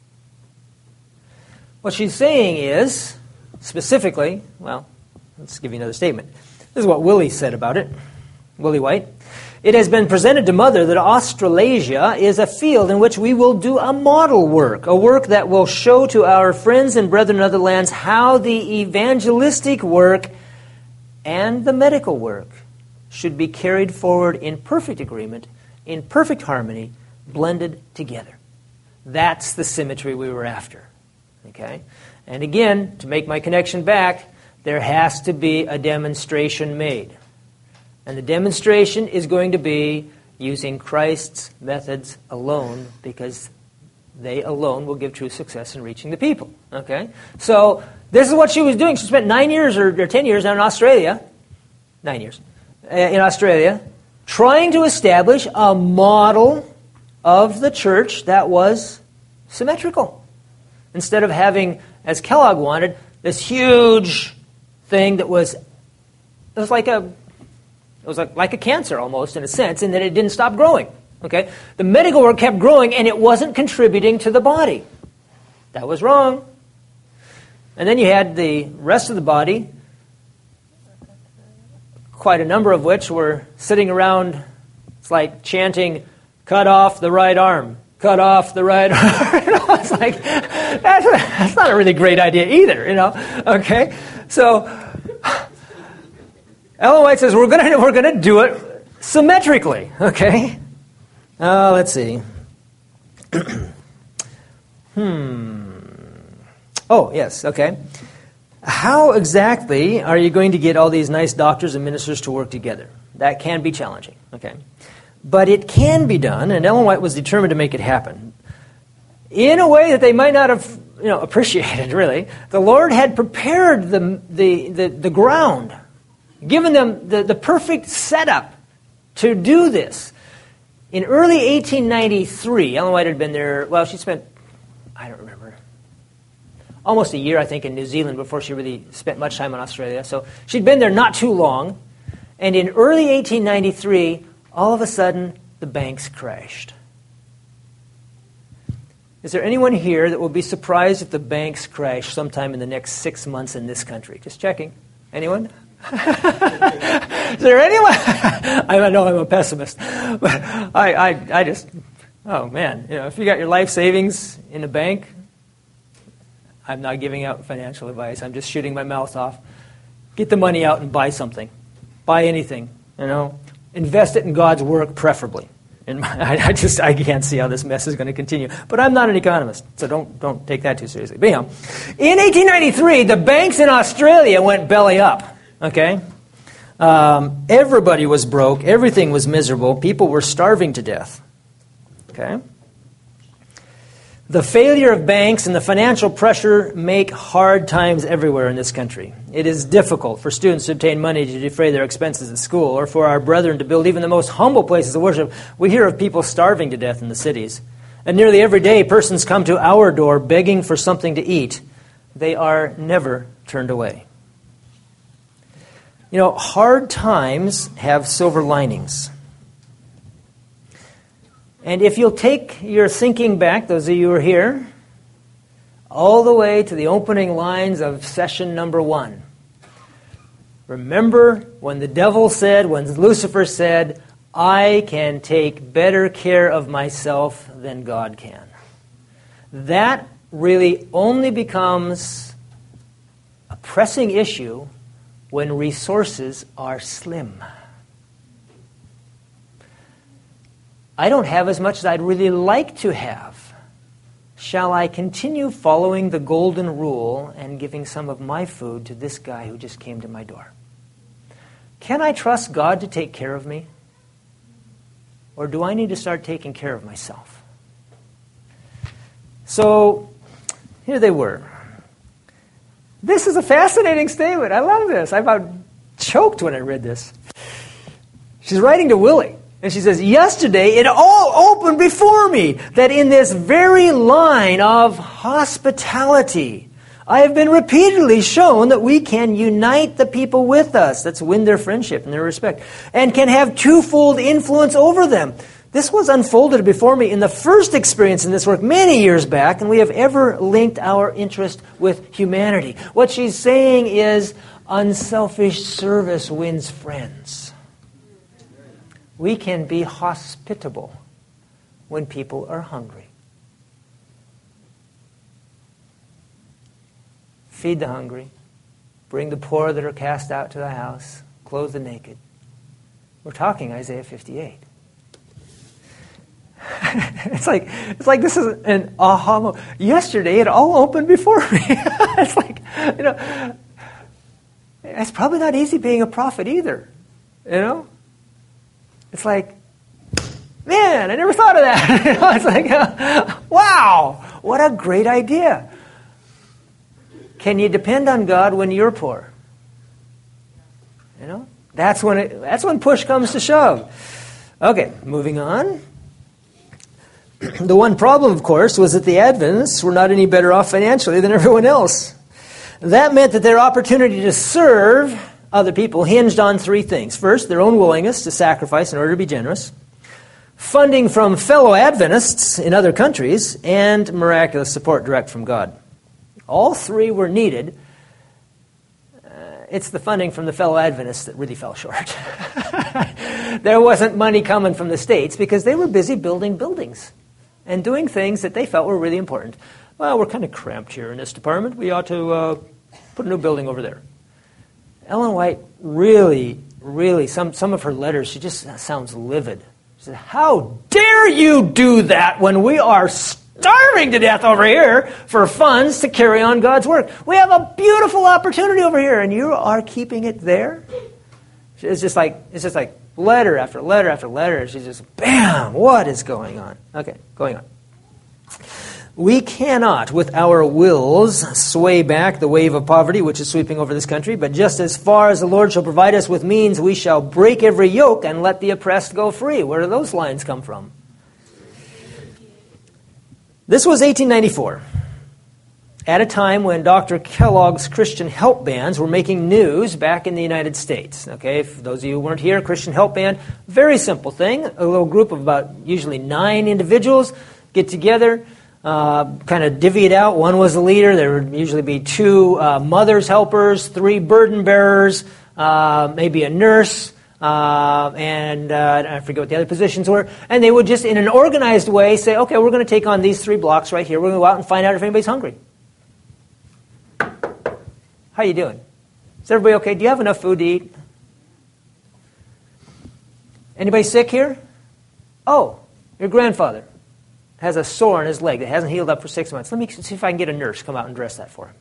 What she's saying is, specifically, well, let's give you another statement. This is what Willie said about it. Willie White. It has been presented to Mother that Australasia is a field in which we will do a model work, a work that will show to our friends and brethren in other lands how the evangelistic work and the medical work should be carried forward in perfect agreement, in perfect harmony, blended together. That's the symmetry we were after. Okay? And again, to make my connection back, there has to be a demonstration made. And the demonstration is going to be using Christ's methods alone, because they alone will give true success in reaching the people. Okay? So this is what she was doing. She spent nine years or, or ten years down in Australia, nine years, in Australia, trying to establish a model of the church that was symmetrical. Instead of having, as Kellogg wanted, this huge thing that was, it was like a, it was like, like a cancer almost in a sense, in that it didn't stop growing. Okay, the medical work kept growing, and it wasn't contributing to the body. That was wrong. And then you had the rest of the body, quite a number of which were sitting around. It's like chanting, "Cut off the right arm, cut off the right arm." You know, it's like that's, that's not a really great idea either. You know, okay, so Ellen White says we're gonna we're gonna do it symmetrically. Okay. Uh, let's see. hmm. Oh, yes, okay. How exactly are you going to get all these nice doctors and ministers to work together? That can be challenging, okay? But it can be done, and Ellen White was determined to make it happen in a way that they might not have, you know, appreciated, really. The Lord had prepared the, the, the, the ground, given them the, the perfect setup to do this. In early eighteen ninety-three, Ellen White had been there, well, she spent, I don't remember, almost a year, I think, in New Zealand before she really spent much time in Australia. So she'd been there not too long. And in early eighteen ninety-three, all of a sudden, the banks crashed. Is there anyone here that will be surprised if the banks crash sometime in the next six months in this country? Just checking. Anyone? Is there anyone? I know I'm a pessimist, but I, I, I just, oh man, you know, if you got your life savings in a bank, I'm not giving out financial advice. I'm just shooting my mouth off. Get the money out and buy something. Buy anything, you know. Invest it in God's work, preferably. And I, I just I can't see how this mess is going to continue. But I'm not an economist, so don't don't take that too seriously. But anyhow, in eighteen ninety-three, the banks in Australia went belly up. Okay, um, everybody was broke. Everything was miserable. People were starving to death. Okay. The failure of banks and the financial pressure make hard times everywhere in this country. It is difficult for students to obtain money to defray their expenses at school, or for our brethren to build even the most humble places of worship. We hear of people starving to death in the cities. And nearly every day, persons come to our door begging for something to eat. They are never turned away. You know, hard times have silver linings. And if you'll take your thinking back, those of you who are here, all the way to the opening lines of session number one. Remember when the devil said, when Lucifer said, I can take better care of myself than God can. That really only becomes a pressing issue when resources are slim. I don't have as much as I'd really like to have. Shall I continue following the golden rule and giving some of my food to this guy who just came to my door? Can I trust God to take care of me? Or do I need to start taking care of myself? So, here they were. This is a fascinating statement. I love this. I about choked when I read this. She's writing to Willie. And she says, yesterday it all opened before me that in this very line of hospitality, I have been repeatedly shown that we can unite the people with us. That's win their friendship and their respect. And can have twofold influence over them. This was unfolded before me in the first experience in this work many years back, and we have ever linked our interest with humanity. What she's saying is unselfish service wins friends. We can be hospitable when people are hungry. Feed the hungry. Bring the poor that are cast out to the house. Clothe the naked. We're talking Isaiah fifty-eight. It's like it's like this is an aha moment. Yesterday it all opened before me. It's like, you know, it's probably not easy being a prophet either. You know? It's like, man, I never thought of that. You know, it's like, uh, wow, what a great idea. Can you depend on God when you're poor? You know, that's when it, that's when push comes to shove. Okay, moving on. The one problem, of course, was that the Adventists were not any better off financially than everyone else. That meant that their opportunity to serve other people hinged on three things. First, their own willingness to sacrifice in order to be generous, funding from fellow Adventists in other countries, and miraculous support direct from God. All three were needed. Uh, it's the funding from the fellow Adventists that really fell short. There wasn't money coming from the States because they were busy building buildings and doing things that they felt were really important. Well, we're kind of cramped here in this department. We ought to uh, put a new building over there. Ellen White really, really, some, some of her letters, she just sounds livid. She said, how dare you do that when we are starving to death over here for funds to carry on God's work? We have a beautiful opportunity over here, and you are keeping it there? It's just like, it's just like, Letter after letter after letter. She's just, bam, what is going on? Okay, going on. We cannot, with our wills, sway back the wave of poverty which is sweeping over this country, but just as far as the Lord shall provide us with means, we shall break every yoke and let the oppressed go free. Where do those lines come from? This was eighteen ninety-four, at a time when Doctor Kellogg's Christian Help Bands were making news back in the United States. Okay, for those of you who weren't here, Christian Help Band, very simple thing. A little group of about usually nine individuals get together, Uh, kind of divvy it out. One was the leader. There would usually be two uh, mother's helpers, three burden bearers, uh, maybe a nurse, uh, and uh, I forget what the other positions were. And they would just, in an organized way, say, okay, we're going to take on these three blocks right here. We're going to go out and find out if anybody's hungry. How you doing? Is everybody okay? Do you have enough food to eat? Anybody sick here? Oh, your grandfather has a sore in his leg that hasn't healed up for six months. Let me see if I can get a nurse to come out and dress that for him.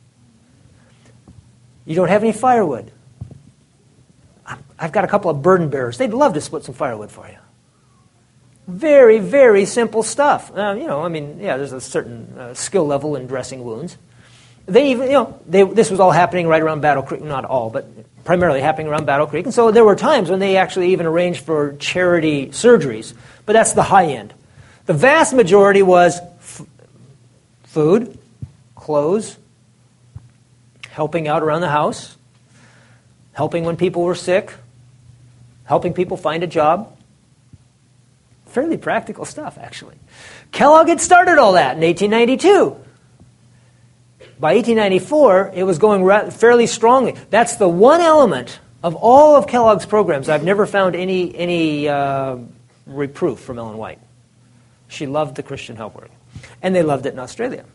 You don't have any firewood. I've got a couple of burden bearers. They'd love to split some firewood for you. Very, very simple stuff. Uh, you know, I mean, yeah, there's a certain uh, skill level in dressing wounds. They even, you know, they, this was all happening right around Battle Creek. Not all, but primarily happening around Battle Creek. And so there were times when they actually even arranged for charity surgeries. But that's the high end. The vast majority was f- food, clothes, helping out around the house, helping when people were sick, helping people find a job. Fairly practical stuff, actually. Kellogg had started all that in eighteen ninety-two. By eighteen ninety-four, it was going ra- fairly strongly. That's the one element of all of Kellogg's programs I've never found any, any uh, reproof from Ellen White. She loved the Christian help work. And they loved it in Australia.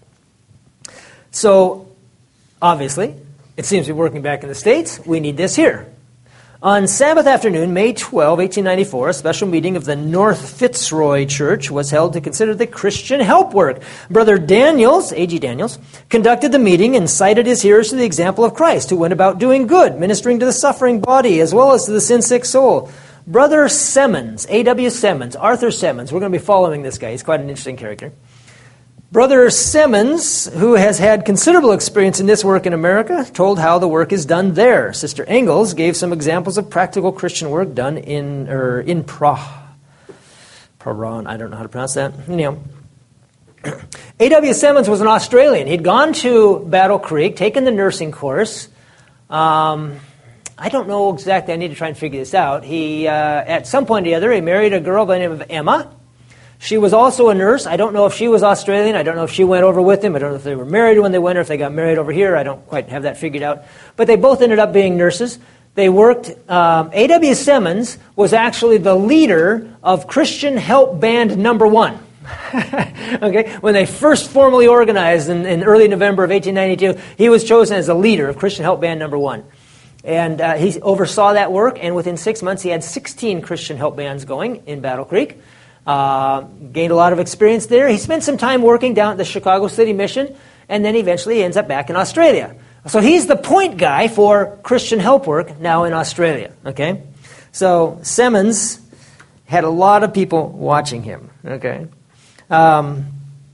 So, obviously, it seems to be working back in the States. We need this here. On Sabbath afternoon, May twelfth, eighteen ninety-four, a special meeting of the North Fitzroy Church was held to consider the Christian help work. Brother Daniels, A G Daniels, conducted the meeting and cited his hearers to the example of Christ, who went about doing good, ministering to the suffering body as well as to the sin-sick soul. Brother Semmons, A W Semmons, Arthur Semmons, we're going to be following this guy. He's quite an interesting character. Brother Semmons, who has had considerable experience in this work in America, told how the work is done there. Sister Engels gave some examples of practical Christian work done in or in Prague. Paran, I don't know how to pronounce that. You know. A W Semmons was an Australian. He'd gone to Battle Creek, taken the nursing course. Um... I don't know exactly. I need to try and figure this out. He, uh, at some point or the other, he married a girl by the name of Emma. She was also a nurse. I don't know if she was Australian. I don't know if she went over with him. I don't know if they were married when they went or if they got married over here. I don't quite have that figured out. But they both ended up being nurses. They worked. Um, A W Semmons was actually the leader of Christian Help Band Number One. Okay, when they first formally organized in, in early November of eighteen ninety-two, he was chosen as the leader of Christian Help Band Number One. And uh, he oversaw that work, and within six months he had sixteen Christian help bands going in Battle Creek. Uh, gained a lot of experience there. He spent some time working down at the Chicago City Mission, and then eventually he ends up back in Australia. So he's the point guy for Christian help work now in Australia. Okay, so Semmons had a lot of people watching him. Okay, um,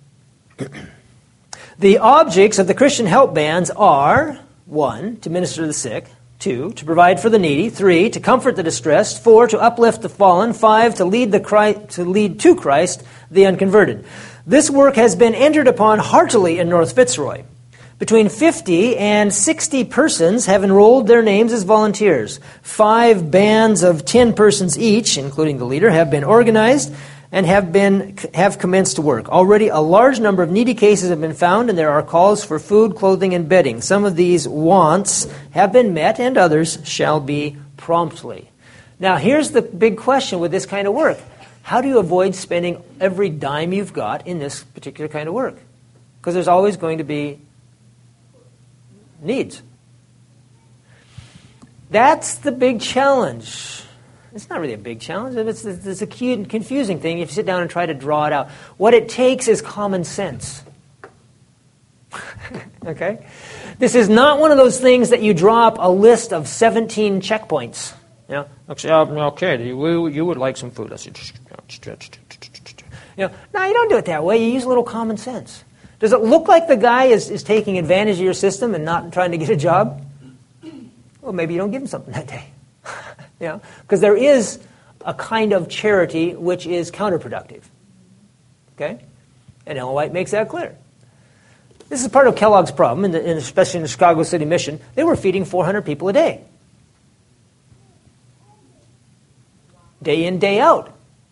the objects of the Christian help bands are: one, to minister to the sick; two, to provide for the needy; three, to comfort the distressed; four, to uplift the fallen; five, to lead the Christ, to lead to Christ the unconverted. This work has been entered upon heartily in North Fitzroy. Between fifty and sixty persons have enrolled their names as volunteers. Five bands of ten persons each, including the leader, have been organized and have been have commenced to work. Already a large number of needy cases have been found, and there are calls for food, clothing, and bedding. Some of these wants have been met, and others shall be promptly. Now, here's the big question with this kind of work. How do you avoid spending every dime you've got in this particular kind of work? Because there's always going to be needs. That's the big challenge. It's not really a big challenge. It's, it's a cute, confusing thing if you sit down and try to draw it out. What it takes is common sense. Okay? This is not one of those things that you draw up a list of seventeen checkpoints You know, okay, okay, you, you would like some food. Let's see. You know, no, you don't do it that way. You use a little common sense. Does it look like the guy is, is taking advantage of your system and not trying to get a job? Well, maybe you don't give him something that day. You know, because there is a kind of charity which is counterproductive. Okay? And Ellen White makes that clear. This is part of Kellogg's problem, in the, in, especially in the Chicago City Mission. They were feeding four hundred people a day. Day in, day out.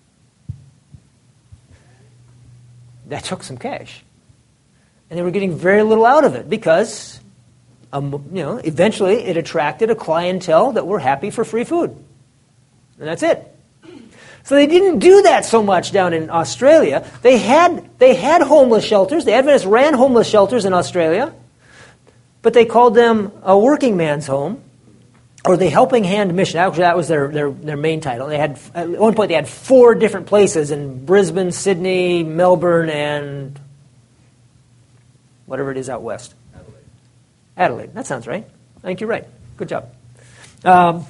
That took some cash. And they were getting very little out of it because, um, you know, eventually it attracted a clientele that were happy for free food. And that's it. So they didn't do that so much down in Australia. They had they had homeless shelters. The Adventists ran homeless shelters in Australia, but they called them a working man's home, or the Helping Hand Mission. Actually, that was their, their, their main title. They had at one point they had four different places in Brisbane, Sydney, Melbourne, and whatever it is out west. Adelaide. Adelaide. That sounds right. I think you're right. Good job. Um,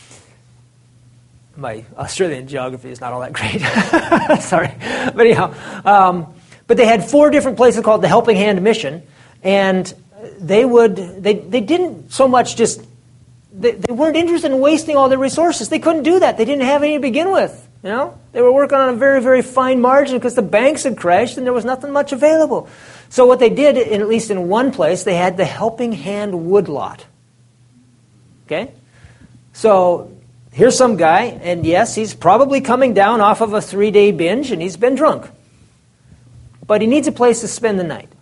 my Australian geography is not all that great. Sorry. But anyhow, um, but they had four different places called the Helping Hand Mission, and they would they they didn't so much just they, they weren't interested in wasting all their resources. They couldn't do that. They didn't have any to begin with. You know, they were working on a very very fine margin because the banks had crashed and there was nothing much available. So what they did, in, at least in one place, they had the Helping Hand woodlot. Okay, so. Here's some guy, and yes, he's probably coming down off of a three-day binge, and he's been drunk. But he needs a place to spend the night.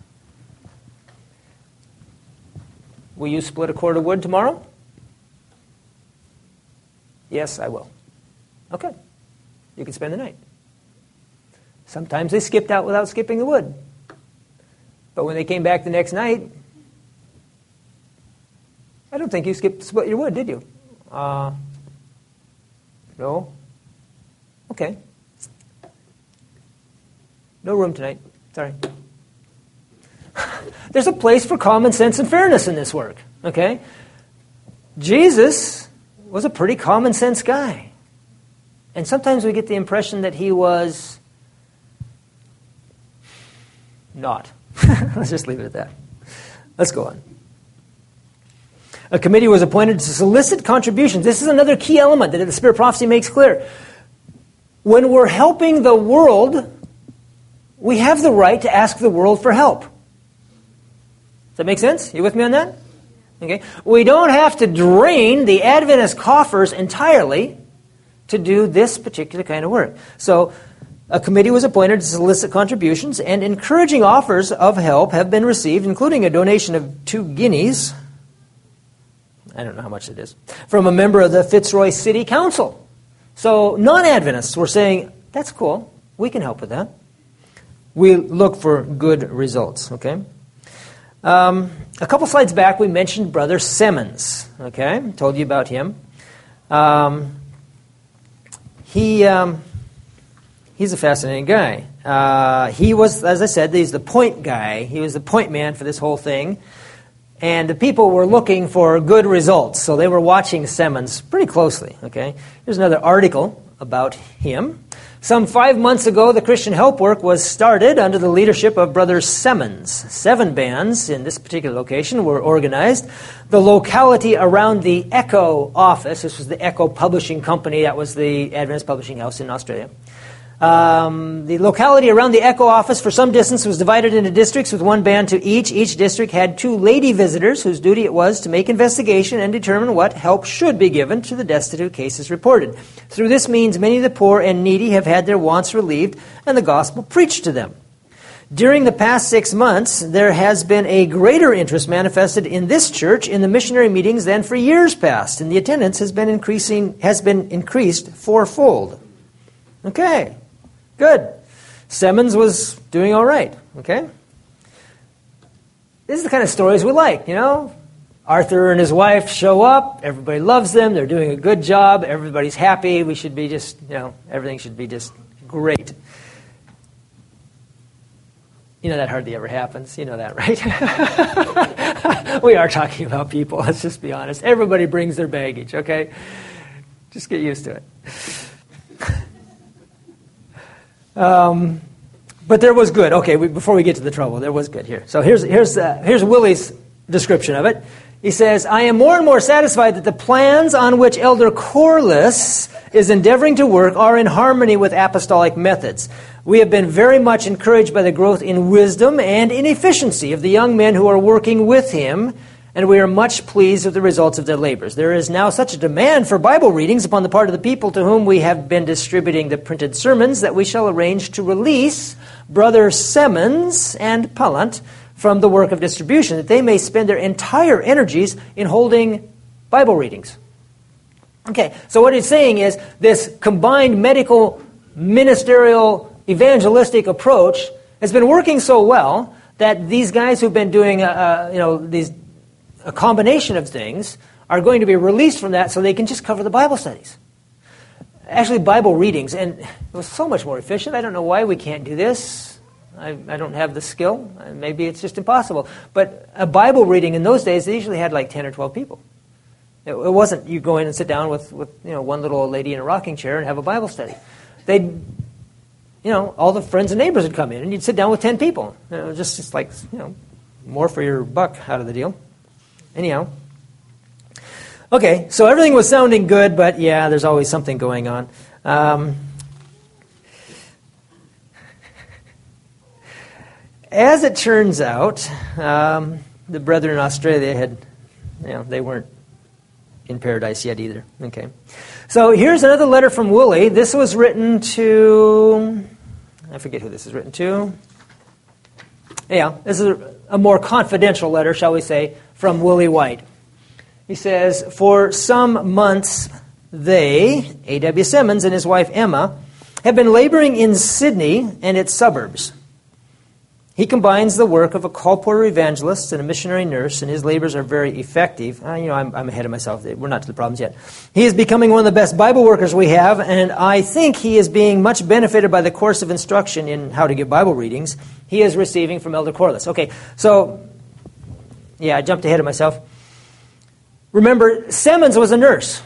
Will you split a cord of wood tomorrow? Yes, I will. Okay. You can spend the night. Sometimes they skipped out without skipping the wood. But when they came back the next night, I don't think you skipped split your wood, did you? Uh... No? Okay. No room tonight. Sorry. There's a place for common sense and fairness in this work. Okay? Jesus was a pretty common sense guy. And sometimes we get the impression that he was not. Let's just leave it at that. Let's go on. A committee was appointed to solicit contributions. This is another key element that the Spirit of Prophecy makes clear. When we're helping the world, we have the right to ask the world for help. Does that make sense? You with me on that? Okay. We don't have to drain the Adventist coffers entirely to do this particular kind of work. So, a committee was appointed to solicit contributions, and encouraging offers of help have been received, including a donation of two guineas. I don't know how much it is, from a member of the Fitzroy City Council. So non-Adventists were saying, that's cool, we can help with that. We look for good results, okay? Um, a couple slides back, we mentioned Brother Semmens, okay? Told you about him. Um, he um, he's a fascinating guy. Uh, he was, as I said, he's the point guy. He was the point man for this whole thing. And the people were looking for good results, so they were watching Semmens pretty closely. Okay, here's another article about him. Some five months ago, the Christian Help Work was started under the leadership of Brother Semmens. Seven bands in this particular location were organized. The locality around the Echo office, this was the Echo Publishing Company, that was the Adventist publishing house in Australia. Um, the locality around the Echo office for some distance was divided into districts with one band to each. Each district had two lady visitors whose duty it was to make investigation and determine what help should be given to the destitute cases reported. Through this means, many of the poor and needy have had their wants relieved and the gospel preached to them. During the past six months, there has been a greater interest manifested in this church in the missionary meetings than for years past, and the attendance has been increasing has been increased fourfold. Okay. Good. Semmens was doing all right, okay? This is the kind of stories we like, you know? Arthur and his wife show up, everybody loves them, they're doing a good job, everybody's happy, we should be just, you know, everything should be just great. You know that hardly ever happens, you know that, right? We are talking about people, let's just be honest. Everybody brings their baggage, okay? Just get used to it. Um, but there was good. Okay, we, before we get to the trouble, there was good here. So here's here's uh, here's Willie's description of it. He says, I am more and more satisfied that the plans on which Elder Corliss is endeavoring to work are in harmony with apostolic methods. We have been very much encouraged by the growth in wisdom and in efficiency of the young men who are working with him, and we are much pleased with the results of their labors. There is now such a demand for Bible readings upon the part of the people to whom we have been distributing the printed sermons that we shall arrange to release Brother Simmons and Pallant from the work of distribution, that they may spend their entire energies in holding Bible readings. Okay, so what he's saying is this combined medical, ministerial, evangelistic approach has been working so well that these guys who've been doing, uh, you know, these a combination of things are going to be released from that so they can just cover the Bible studies. Actually, Bible readings, and it was so much more efficient. I don't know why we can't do this. I, I don't have the skill. Maybe it's just impossible. But a Bible reading in those days, they usually had like ten or twelve people. It, it wasn't you go in and sit down with, with you know one little old lady in a rocking chair and have a Bible study. They'd, you know, all the friends and neighbors would come in, and you'd sit down with ten people. You know, just, just like, you know, more for your buck out of the deal. Anyhow. Okay, so everything was sounding good, but yeah, there's always something going on. Um, As it turns out, um, the brethren in Australia had, you know, they weren't in paradise yet either. Okay. So here's another letter from Willie. This was written to, I forget who this is written to. Yeah, this is a, a more confidential letter, shall we say, from Willie White. He says, for some months they, A W Simmons and his wife Emma, have been laboring in Sydney and its suburbs. He combines the work of a colporteur evangelist and a missionary nurse, and his labors are very effective. Uh, you know, I'm, I'm ahead of myself. We're not to the problems yet. He is becoming one of the best Bible workers we have, and I think he is being much benefited by the course of instruction in how to give Bible readings he is receiving from Elder Corliss. Okay, so, yeah, I jumped ahead of myself. Remember, Simmons was a nurse.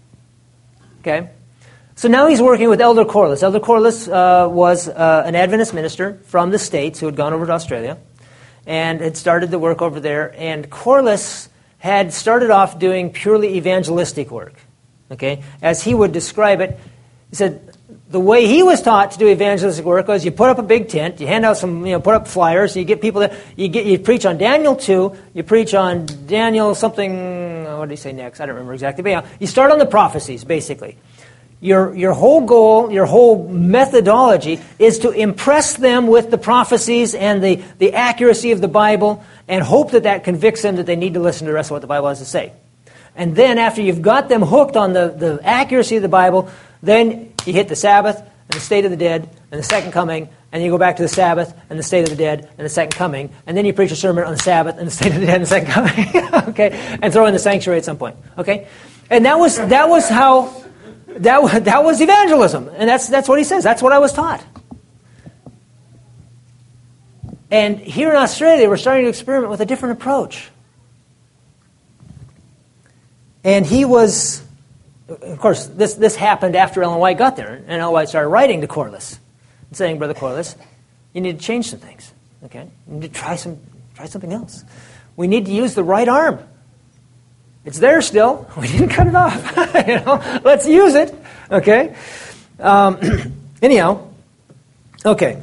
Okay? So now he's working with Elder Corliss. Elder Corliss uh, was uh, an Adventist minister from the States who had gone over to Australia and had started the work over there. And Corliss had started off doing purely evangelistic work. Okay, as he would describe it, he said the way he was taught to do evangelistic work was you put up a big tent, you hand out some, you know, put up flyers, you get people there, you get you preach on Daniel two, you preach on Daniel something. What did he say next? I don't remember exactly. But yeah, you start on the prophecies basically. Your your whole goal, your whole methodology is to impress them with the prophecies and the, the accuracy of the Bible and hope that that convicts them that they need to listen to the rest of what the Bible has to say. And then after you've got them hooked on the, the accuracy of the Bible, then you hit the Sabbath and the state of the dead and the second coming, and you go back to the Sabbath and the state of the dead and the second coming, and then you preach a sermon on the Sabbath and the state of the dead and the second coming, okay, and throw in the sanctuary at some point, okay? And that was that was how... That, that was evangelism. And that's that's what he says. That's what I was taught. And here in Australia, we're starting to experiment with a different approach. And he was, of course, this, this happened after Ellen White got there. And Ellen White started writing to Corliss and saying, Brother Corliss, you need to change some things. Okay? You need to try some try something else. We need to use the right arm. It's there still. We didn't cut it off. you know, let's use it. Okay. Um, anyhow. Okay.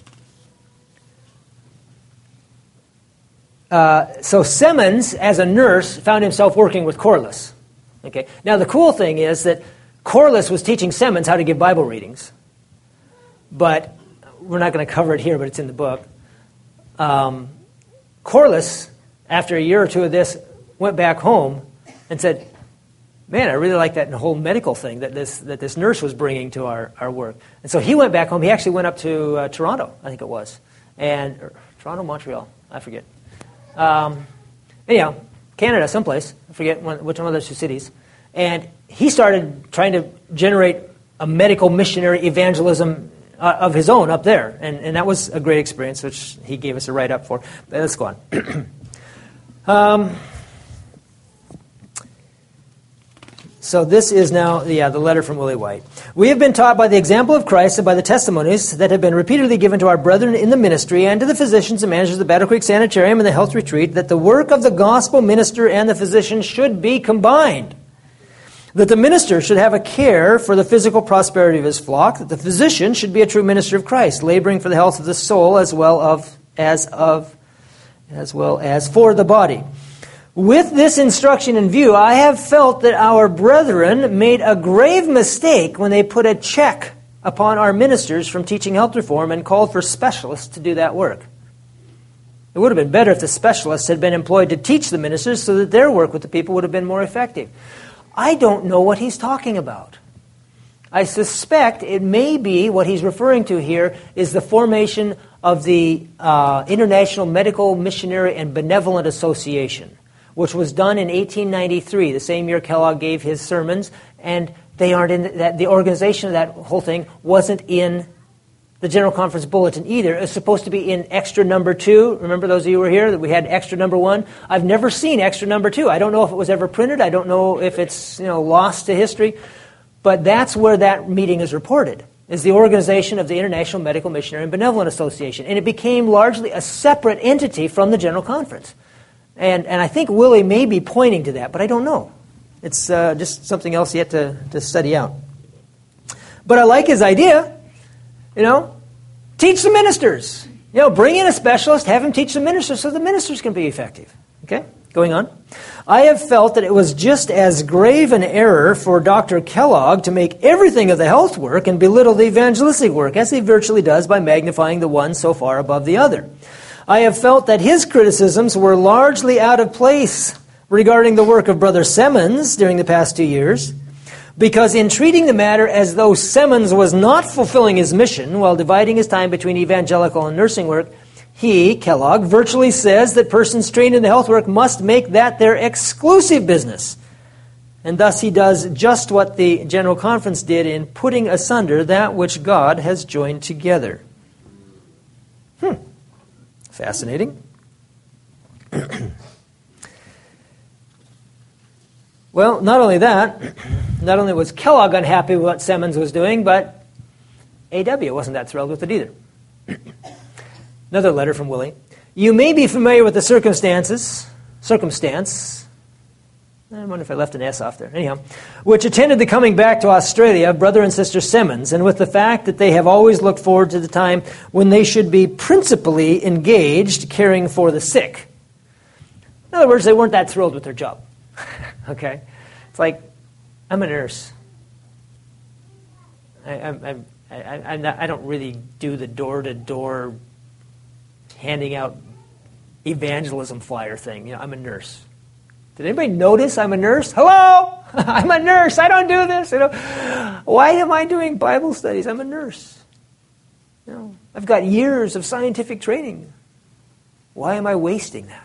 Uh, so Simmons, as a nurse, found himself working with Corliss. Okay. Now the cool thing is that Corliss was teaching Simmons how to give Bible readings, but we're not going to cover it here. But it's in the book. Um, Corliss, after a year or two of this, went back home and said, man, I really like that whole medical thing that this that this nurse was bringing to our, our work. And so he went back home. He actually went up to uh, Toronto, I think it was. and or, Toronto, Montreal, I forget. Um, anyhow, Canada, someplace. I forget one, which one of those two cities. And he started trying to generate a medical missionary evangelism uh, of his own up there. And, and that was a great experience, which he gave us a write-up for. But let's go on. um... So this is now, yeah, the letter from Willie White. We have been taught by the example of Christ and by the testimonies that have been repeatedly given to our brethren in the ministry and to the physicians and managers of the Battle Creek Sanitarium and the Health Retreat that the work of the gospel minister and the physician should be combined. That the minister should have a care for the physical prosperity of his flock, that the physician should be a true minister of Christ, laboring for the health of the soul as well of as of as well as for the body. With this instruction in view, I have felt that our brethren made a grave mistake when they put a check upon our ministers from teaching health reform and called for specialists to do that work. It would have been better if the specialists had been employed to teach the ministers so that their work with the people would have been more effective. I don't know what he's talking about. I suspect it may be what he's referring to here is the formation of the uh, International Medical, Missionary, and Benevolent Association, which was done in eighteen ninety-three, the same year Kellogg gave his sermons, and they aren't in the, that. The organization of that whole thing wasn't in the General Conference Bulletin either. It was supposed to be in extra number two. Remember those of you who were here that we had extra number one? I've never seen extra number two. I don't know if it was ever printed. I don't know if it's you know lost to history. But that's where that meeting is reported, is the organization of the International Medical, Missionary, and Benevolent Association. And it became largely a separate entity from the General Conference. And and I think Willie may be pointing to that, but I don't know. It's uh, just something else yet to, to study out. But I like his idea. You know, teach the ministers. You know, bring in a specialist, have him teach the ministers so the ministers can be effective. Okay, going on. I have felt that it was just as grave an error for Doctor Kellogg to make everything of the health work and belittle the evangelistic work, as he virtually does by magnifying the one so far above the other. I have felt that his criticisms were largely out of place regarding the work of Brother Semmons during the past two years, because in treating the matter as though Semmons was not fulfilling his mission while dividing his time between evangelical and nursing work, he, Kellogg, virtually says that persons trained in the health work must make that their exclusive business. And thus he does just what the General Conference did in putting asunder that which God has joined together. Hmm. Fascinating. Well, not only that, not only was Kellogg unhappy with what Semmons was doing, but A W wasn't that thrilled with it either. Another letter from Willie. You may be familiar with the circumstances, circumstance, I wonder if I left an S off there, anyhow, which attended the coming back to Australia of Brother and Sister Semmons, and with the fact that they have always looked forward to the time when they should be principally engaged caring for the sick. In other words, they weren't that thrilled with their job. Okay? It's like, I'm a nurse. I, I'm, I, I'm not, I don't really do the door-to-door handing out evangelism flyer thing. You know, I'm a nurse. Did anybody notice I'm a nurse? Hello? I'm a nurse. I don't do this. You know, why am I doing Bible studies? I'm a nurse. You know, I've got years of scientific training. Why am I wasting that?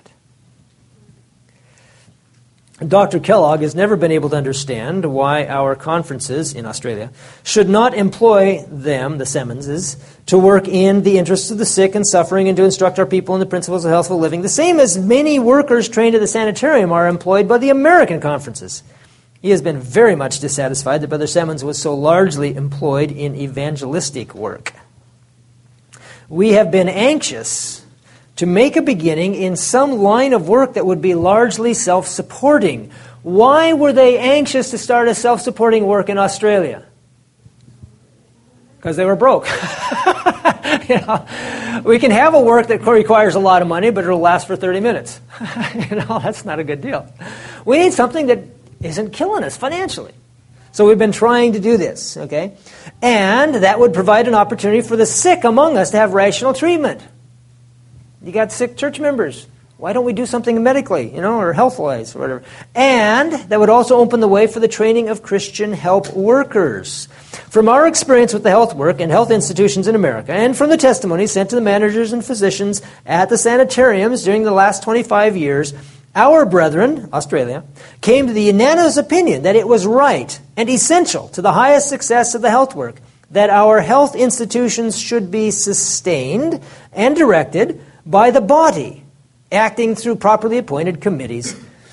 Doctor Kellogg has never been able to understand why our conferences in Australia should not employ them, the Semmonses, to work in the interests of the sick and suffering and to instruct our people in the principles of healthful living, the same as many workers trained at the sanitarium are employed by the American conferences. He has been very much dissatisfied that Brother Semmons was so largely employed in evangelistic work. We have been anxious to make a beginning in some line of work that would be largely self-supporting. Why were they anxious to start a self-supporting work in Australia? Because they were broke. You know, we can have a work that requires a lot of money, but it'll last for thirty minutes. You know, that's not a good deal. We need something that isn't killing us financially. So we've been trying to do this, okay? And that would provide an opportunity for the sick among us to have rational treatment. You got sick church members. Why don't we do something medically, you know, or health-wise or whatever? And that would also open the way for the training of Christian help workers. From our experience with the health work and health institutions in America, and from the testimonies sent to the managers and physicians at the sanitariums during the last twenty-five years, our brethren, Australia, came to the unanimous opinion that it was right and essential to the highest success of the health work that our health institutions should be sustained and directed by the body, acting through properly appointed committees.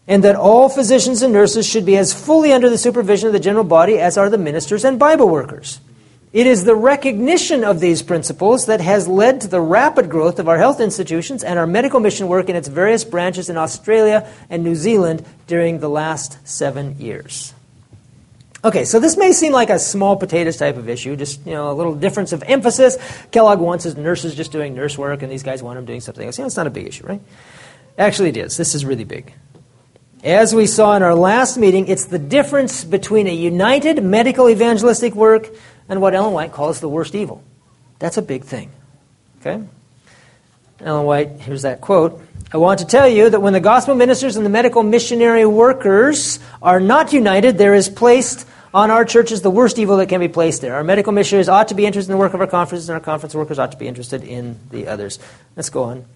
and that all physicians and nurses should be as fully under the supervision of the general body as are the ministers and Bible workers. It is the recognition of these principles that has led to the rapid growth of our health institutions and our medical mission work in its various branches in Australia and New Zealand during the last seven years. Okay, so this may seem like a small potatoes type of issue, just, you know, a little difference of emphasis. Kellogg wants his nurses just doing nurse work, and these guys want them doing something else. You know, it's not a big issue, right? Actually, it is. This is really big. As we saw in our last meeting, it's the difference between a united medical evangelistic work and what Ellen White calls the worst evil. That's a big thing. Okay? Ellen White, here's that quote. I want to tell you that when the gospel ministers and the medical missionary workers are not united, there is placed on our churches the worst evil that can be placed there. Our medical missionaries ought to be interested in the work of our conferences, and our conference workers ought to be interested in the others. Let's go on.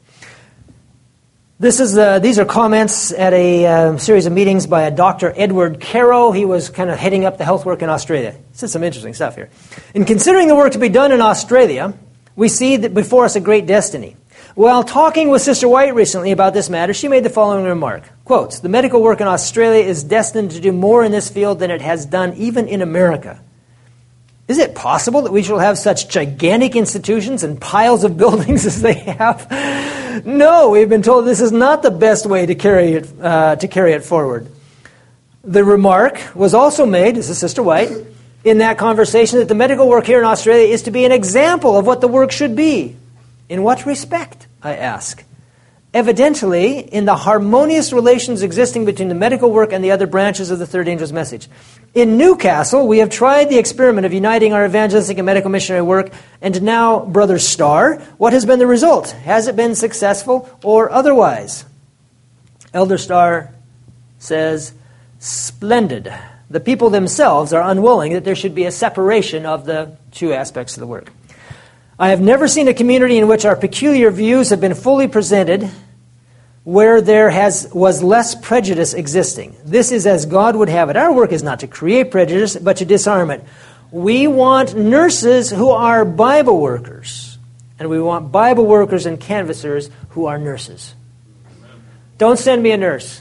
This is uh, these are comments at a uh, series of meetings by a Doctor Edward Caro. He was kind of heading up the health work in Australia. He said some interesting stuff here. In considering the work to be done in Australia, we see that before us a great destiny. While talking with Sister White recently about this matter, she made the following remark. Quotes, the medical work in Australia is destined to do more in this field than it has done even in America. Is it possible that we shall have such gigantic institutions and piles of buildings as they have? No, we've been told this is not the best way to carry it uh, to carry it forward. The remark was also made, this is Sister White, in that conversation that the medical work here in Australia is to be an example of what the work should be. In what respect, I ask? Evidently, in the harmonious relations existing between the medical work and the other branches of the Third Angel's message. In Newcastle, we have tried the experiment of uniting our evangelistic and medical missionary work, and now, Brother Starr, what has been the result? Has it been successful or otherwise? Elder Starr says, splendid. The people themselves are unwilling that there should be a separation of the two aspects of the work. I have never seen a community in which our peculiar views have been fully presented where there has was less prejudice existing. This is as God would have it. Our work is not to create prejudice, but to disarm it. We want nurses who are Bible workers, and we want Bible workers and canvassers who are nurses. Don't send me a nurse.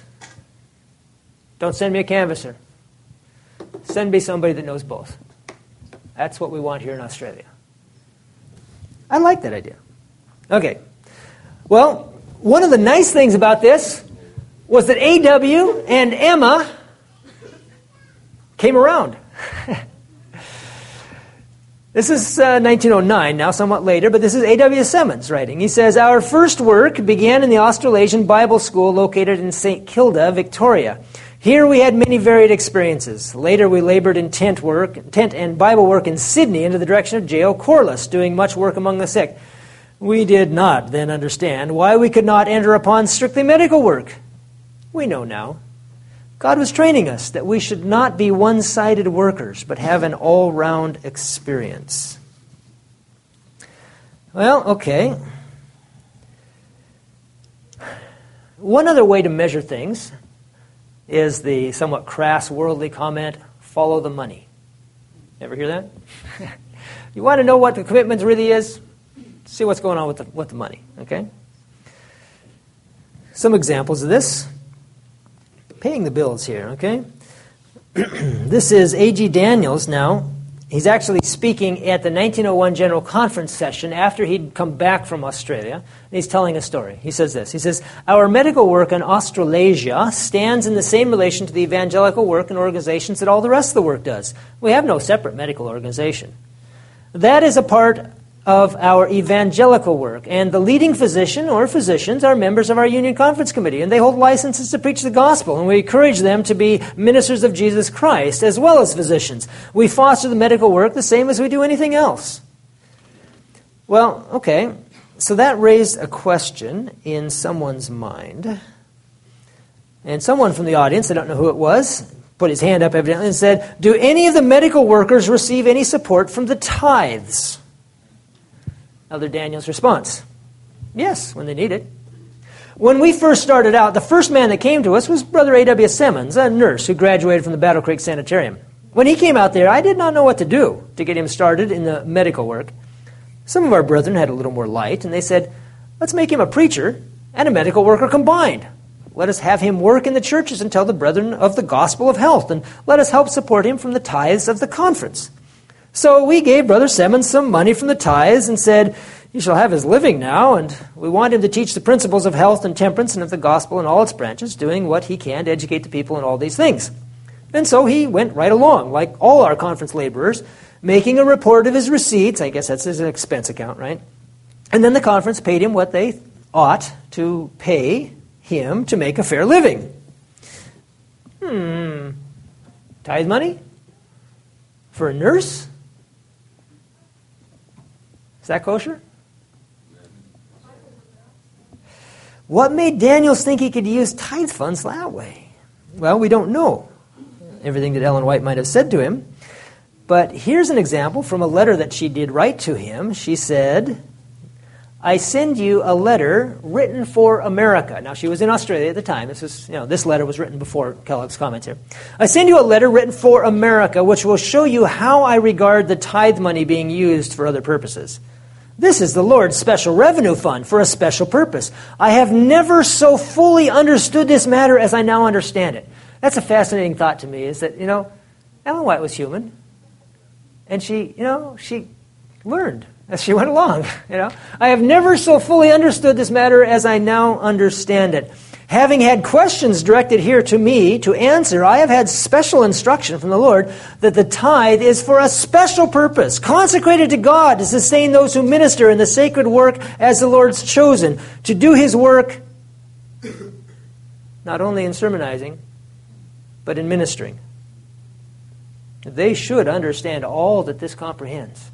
Don't send me a canvasser. Send me somebody that knows both. That's what we want here in Australia. I like that idea. Okay. Well, one of the nice things about this was that A W and Emma came around. This is uh, nineteen oh nine, now somewhat later, but this is A W Simmons writing. He says, our first work began in the Australasian Bible School located in Saint Kilda, Victoria. Here we had many varied experiences. Later we labored in tent work, tent and Bible work in Sydney under the direction of J O Corliss, doing much work among the sick. We did not then understand why we could not enter upon strictly medical work. We know now. God was training us that we should not be one-sided workers, but have an all-round experience. Well, okay. One other way to measure things is the somewhat crass worldly comment, follow the money. Ever hear that? You want to know what the commitment really is? See what's going on with the, with the money, okay? Some examples of this. Paying the bills here, okay? This is A G Daniels now. He's actually speaking at the nineteen oh one General Conference session after he'd come back from Australia. And he's telling a story. He says this. He says, our medical work in Australasia stands in the same relation to the evangelical work and organizations that all the rest of the work does. We have no separate medical organization. That is a part of our evangelical work. And the leading physician or physicians are members of our Union Conference Committee, and they hold licenses to preach the gospel, and we encourage them to be ministers of Jesus Christ as well as physicians. We foster the medical work the same as we do anything else. Well, okay, so that raised a question in someone's mind. And someone from the audience, I don't know who it was, put his hand up evidently and said, do any of the medical workers receive any support from the tithes? Elder Daniel's response, yes, when they need it. When we first started out, the first man that came to us was Brother A W Simmons, a nurse who graduated from the Battle Creek Sanitarium. When he came out there, I did not know what to do to get him started in the medical work. Some of our brethren had a little more light, and they said, let's make him a preacher and a medical worker combined. let us have him work in the churches and tell the brethren of the gospel of health, and let us help support him from the tithes of the conference. So we gave Brother Simmons some money from the tithes and said, he shall have his living now, and we want him to teach the principles of health and temperance and of the gospel in all its branches, doing what he can to educate the people in all these things. And so he went right along, like all our conference laborers, making a report of his receipts. I guess that's his expense account, right? And then the conference paid him what they ought to pay him to make a fair living. Hmm. Tithe money? For a nurse? Is that kosher? What made Daniels think he could use tithe funds that way? Well, we don't know everything that Ellen White might have said to him. But here's an example from a letter that she did write to him. She said, I send you a letter written for America. Now, she was in Australia at the time. This is, you know, this letter was written before Kellogg's comments here. I send you a letter written for America, which will show you how I regard the tithe money being used for other purposes. This is the Lord's special revenue fund for a special purpose. I have never so fully understood this matter as I now understand it. That's a fascinating thought to me, is that, you know, Ellen White was human. And she, you know, she learned as she went along, you know. I have never so fully understood this matter as I now understand it. Having had questions directed here to me to answer, I have had special instruction from the Lord that the tithe is for a special purpose, consecrated to God to sustain those who minister in the sacred work as the Lord's chosen, to do his work not only in sermonizing, but in ministering. They should understand all that this comprehends.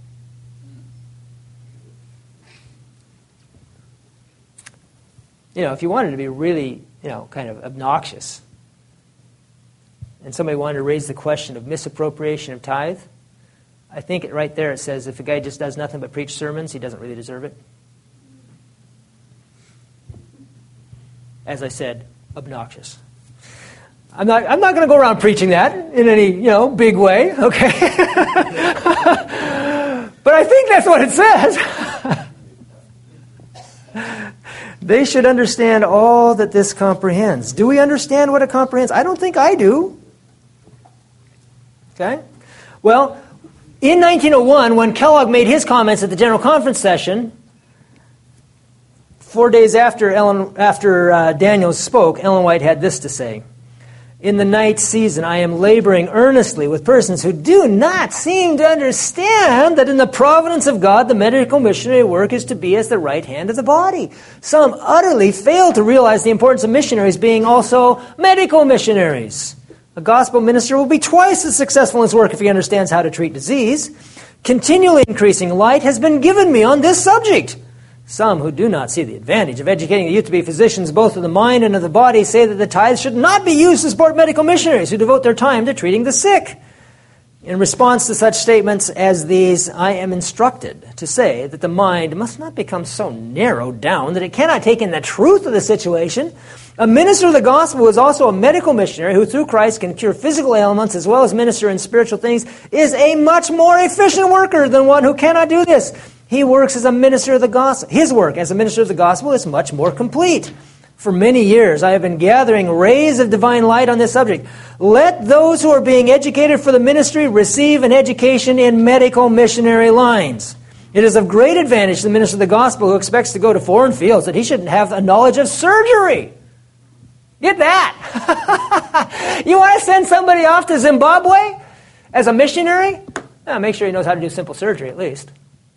You know, if you wanted to be really, you know, kind of obnoxious, and somebody wanted to raise the question of misappropriation of tithe, I think it, right there it says if a guy just does nothing but preach sermons, he doesn't really deserve it. As I said, obnoxious. I'm not, I'm not going to go around preaching that in any, you know, big way, okay? But I think that's what it says. They should understand all that this comprehends. Do we understand what it comprehends? I don't think I do. Okay? Well, in nineteen oh one, when Kellogg made his comments at the General Conference session, four days after Ellen, after uh, Daniels spoke, Ellen White had this to say. In the night season, I am laboring earnestly with persons who do not seem to understand that in the providence of God, the medical missionary work is to be as the right hand of the body. Some utterly fail to realize the importance of missionaries being also medical missionaries. A gospel minister will be twice as successful in his work if he understands how to treat disease. Continually increasing light has been given me on this subject. Some who do not see the advantage of educating the youth to be physicians both of the mind and of the body say that the tithes should not be used to support medical missionaries who devote their time to treating the sick. In response to such statements as these, I am instructed to say that the mind must not become so narrowed down that it cannot take in the truth of the situation. A minister of the gospel who is also a medical missionary who through Christ can cure physical ailments as well as minister in spiritual things is a much more efficient worker than one who cannot do this. He works as a minister of the gospel. His work as a minister of the gospel is much more complete. For many years, I have been gathering rays of divine light on this subject. Let those who are being educated for the ministry receive an education in medical missionary lines. It is of great advantage to the minister of the gospel who expects to go to foreign fields that he shouldn't have a knowledge of surgery. Get that? You want to send somebody off to Zimbabwe as a missionary? Oh, make sure he knows how to do simple surgery at least.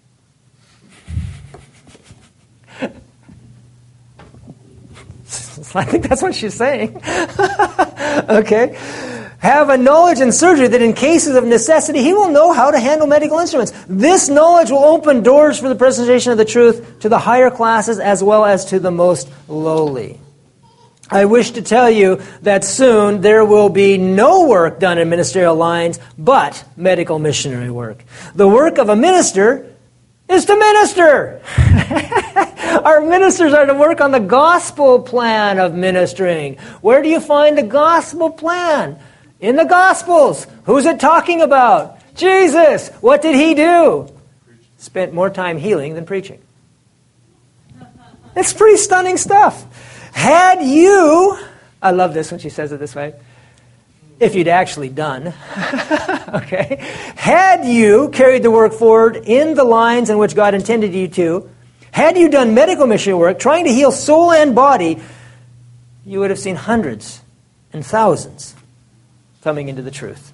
I think that's what she's saying. Okay. Have a knowledge in surgery that in cases of necessity, he will know how to handle medical instruments. This knowledge will open doors for the presentation of the truth to the higher classes as well as to the most lowly. I wish to tell you that soon there will be no work done in ministerial lines but medical missionary work. The work of a minister is to minister. Our ministers are to work on the gospel plan of ministering. Where do you find the gospel plan? In the Gospels. Who's it talking about? Jesus. What did he do? Spent more time healing than preaching. It's pretty stunning stuff. Had you I love this when she says it this way. If you'd actually done, okay? Had you carried the work forward in the lines in which God intended you to, had you done medical missionary work, trying to heal soul and body, you would have seen hundreds and thousands coming into the truth.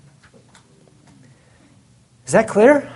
Is that clear?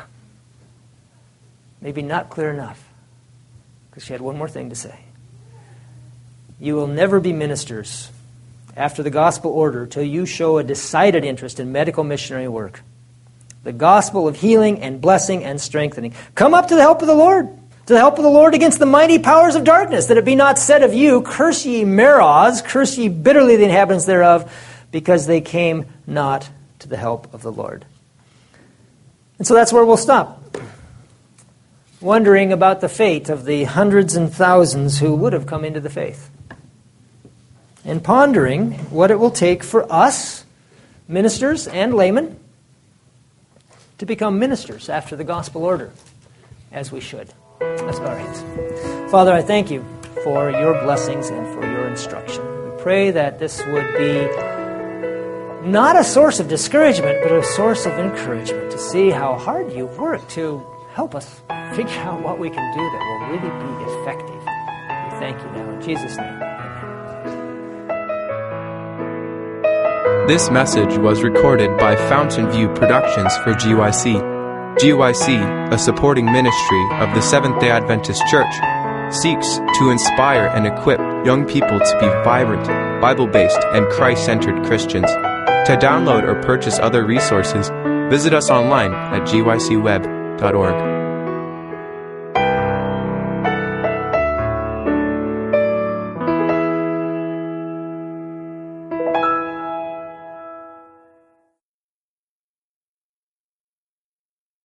Maybe not clear enough, because she had one more thing to say. You will never be ministers after the gospel order till you show a decided interest in medical missionary work. The gospel of healing and blessing and strengthening. Come up to the help of the Lord, to the help of the Lord against the mighty powers of darkness, that it be not said of you, curse ye Meroz, curse ye bitterly the inhabitants thereof, because they came not to the help of the Lord. And so that's where we'll stop. Wondering about the fate of the hundreds and thousands who would have come into the faith. And pondering what it will take for us, ministers and laymen, to become ministers after the gospel order, as we should. Let's bow our heads. Father, I thank you for your blessings and for your instruction. We pray that this would be not a source of discouragement, but a source of encouragement to see how hard you've worked to help us figure out what we can do that will really be effective. We thank you now in Jesus' name.
This message was recorded by Fountain View Productions for G Y C. G Y C, a supporting ministry of the Seventh-day Adventist Church, seeks to inspire and equip young people to be vibrant, Bible-based, and Christ-centered Christians. To download or purchase other resources, visit us online at g y c web dot org.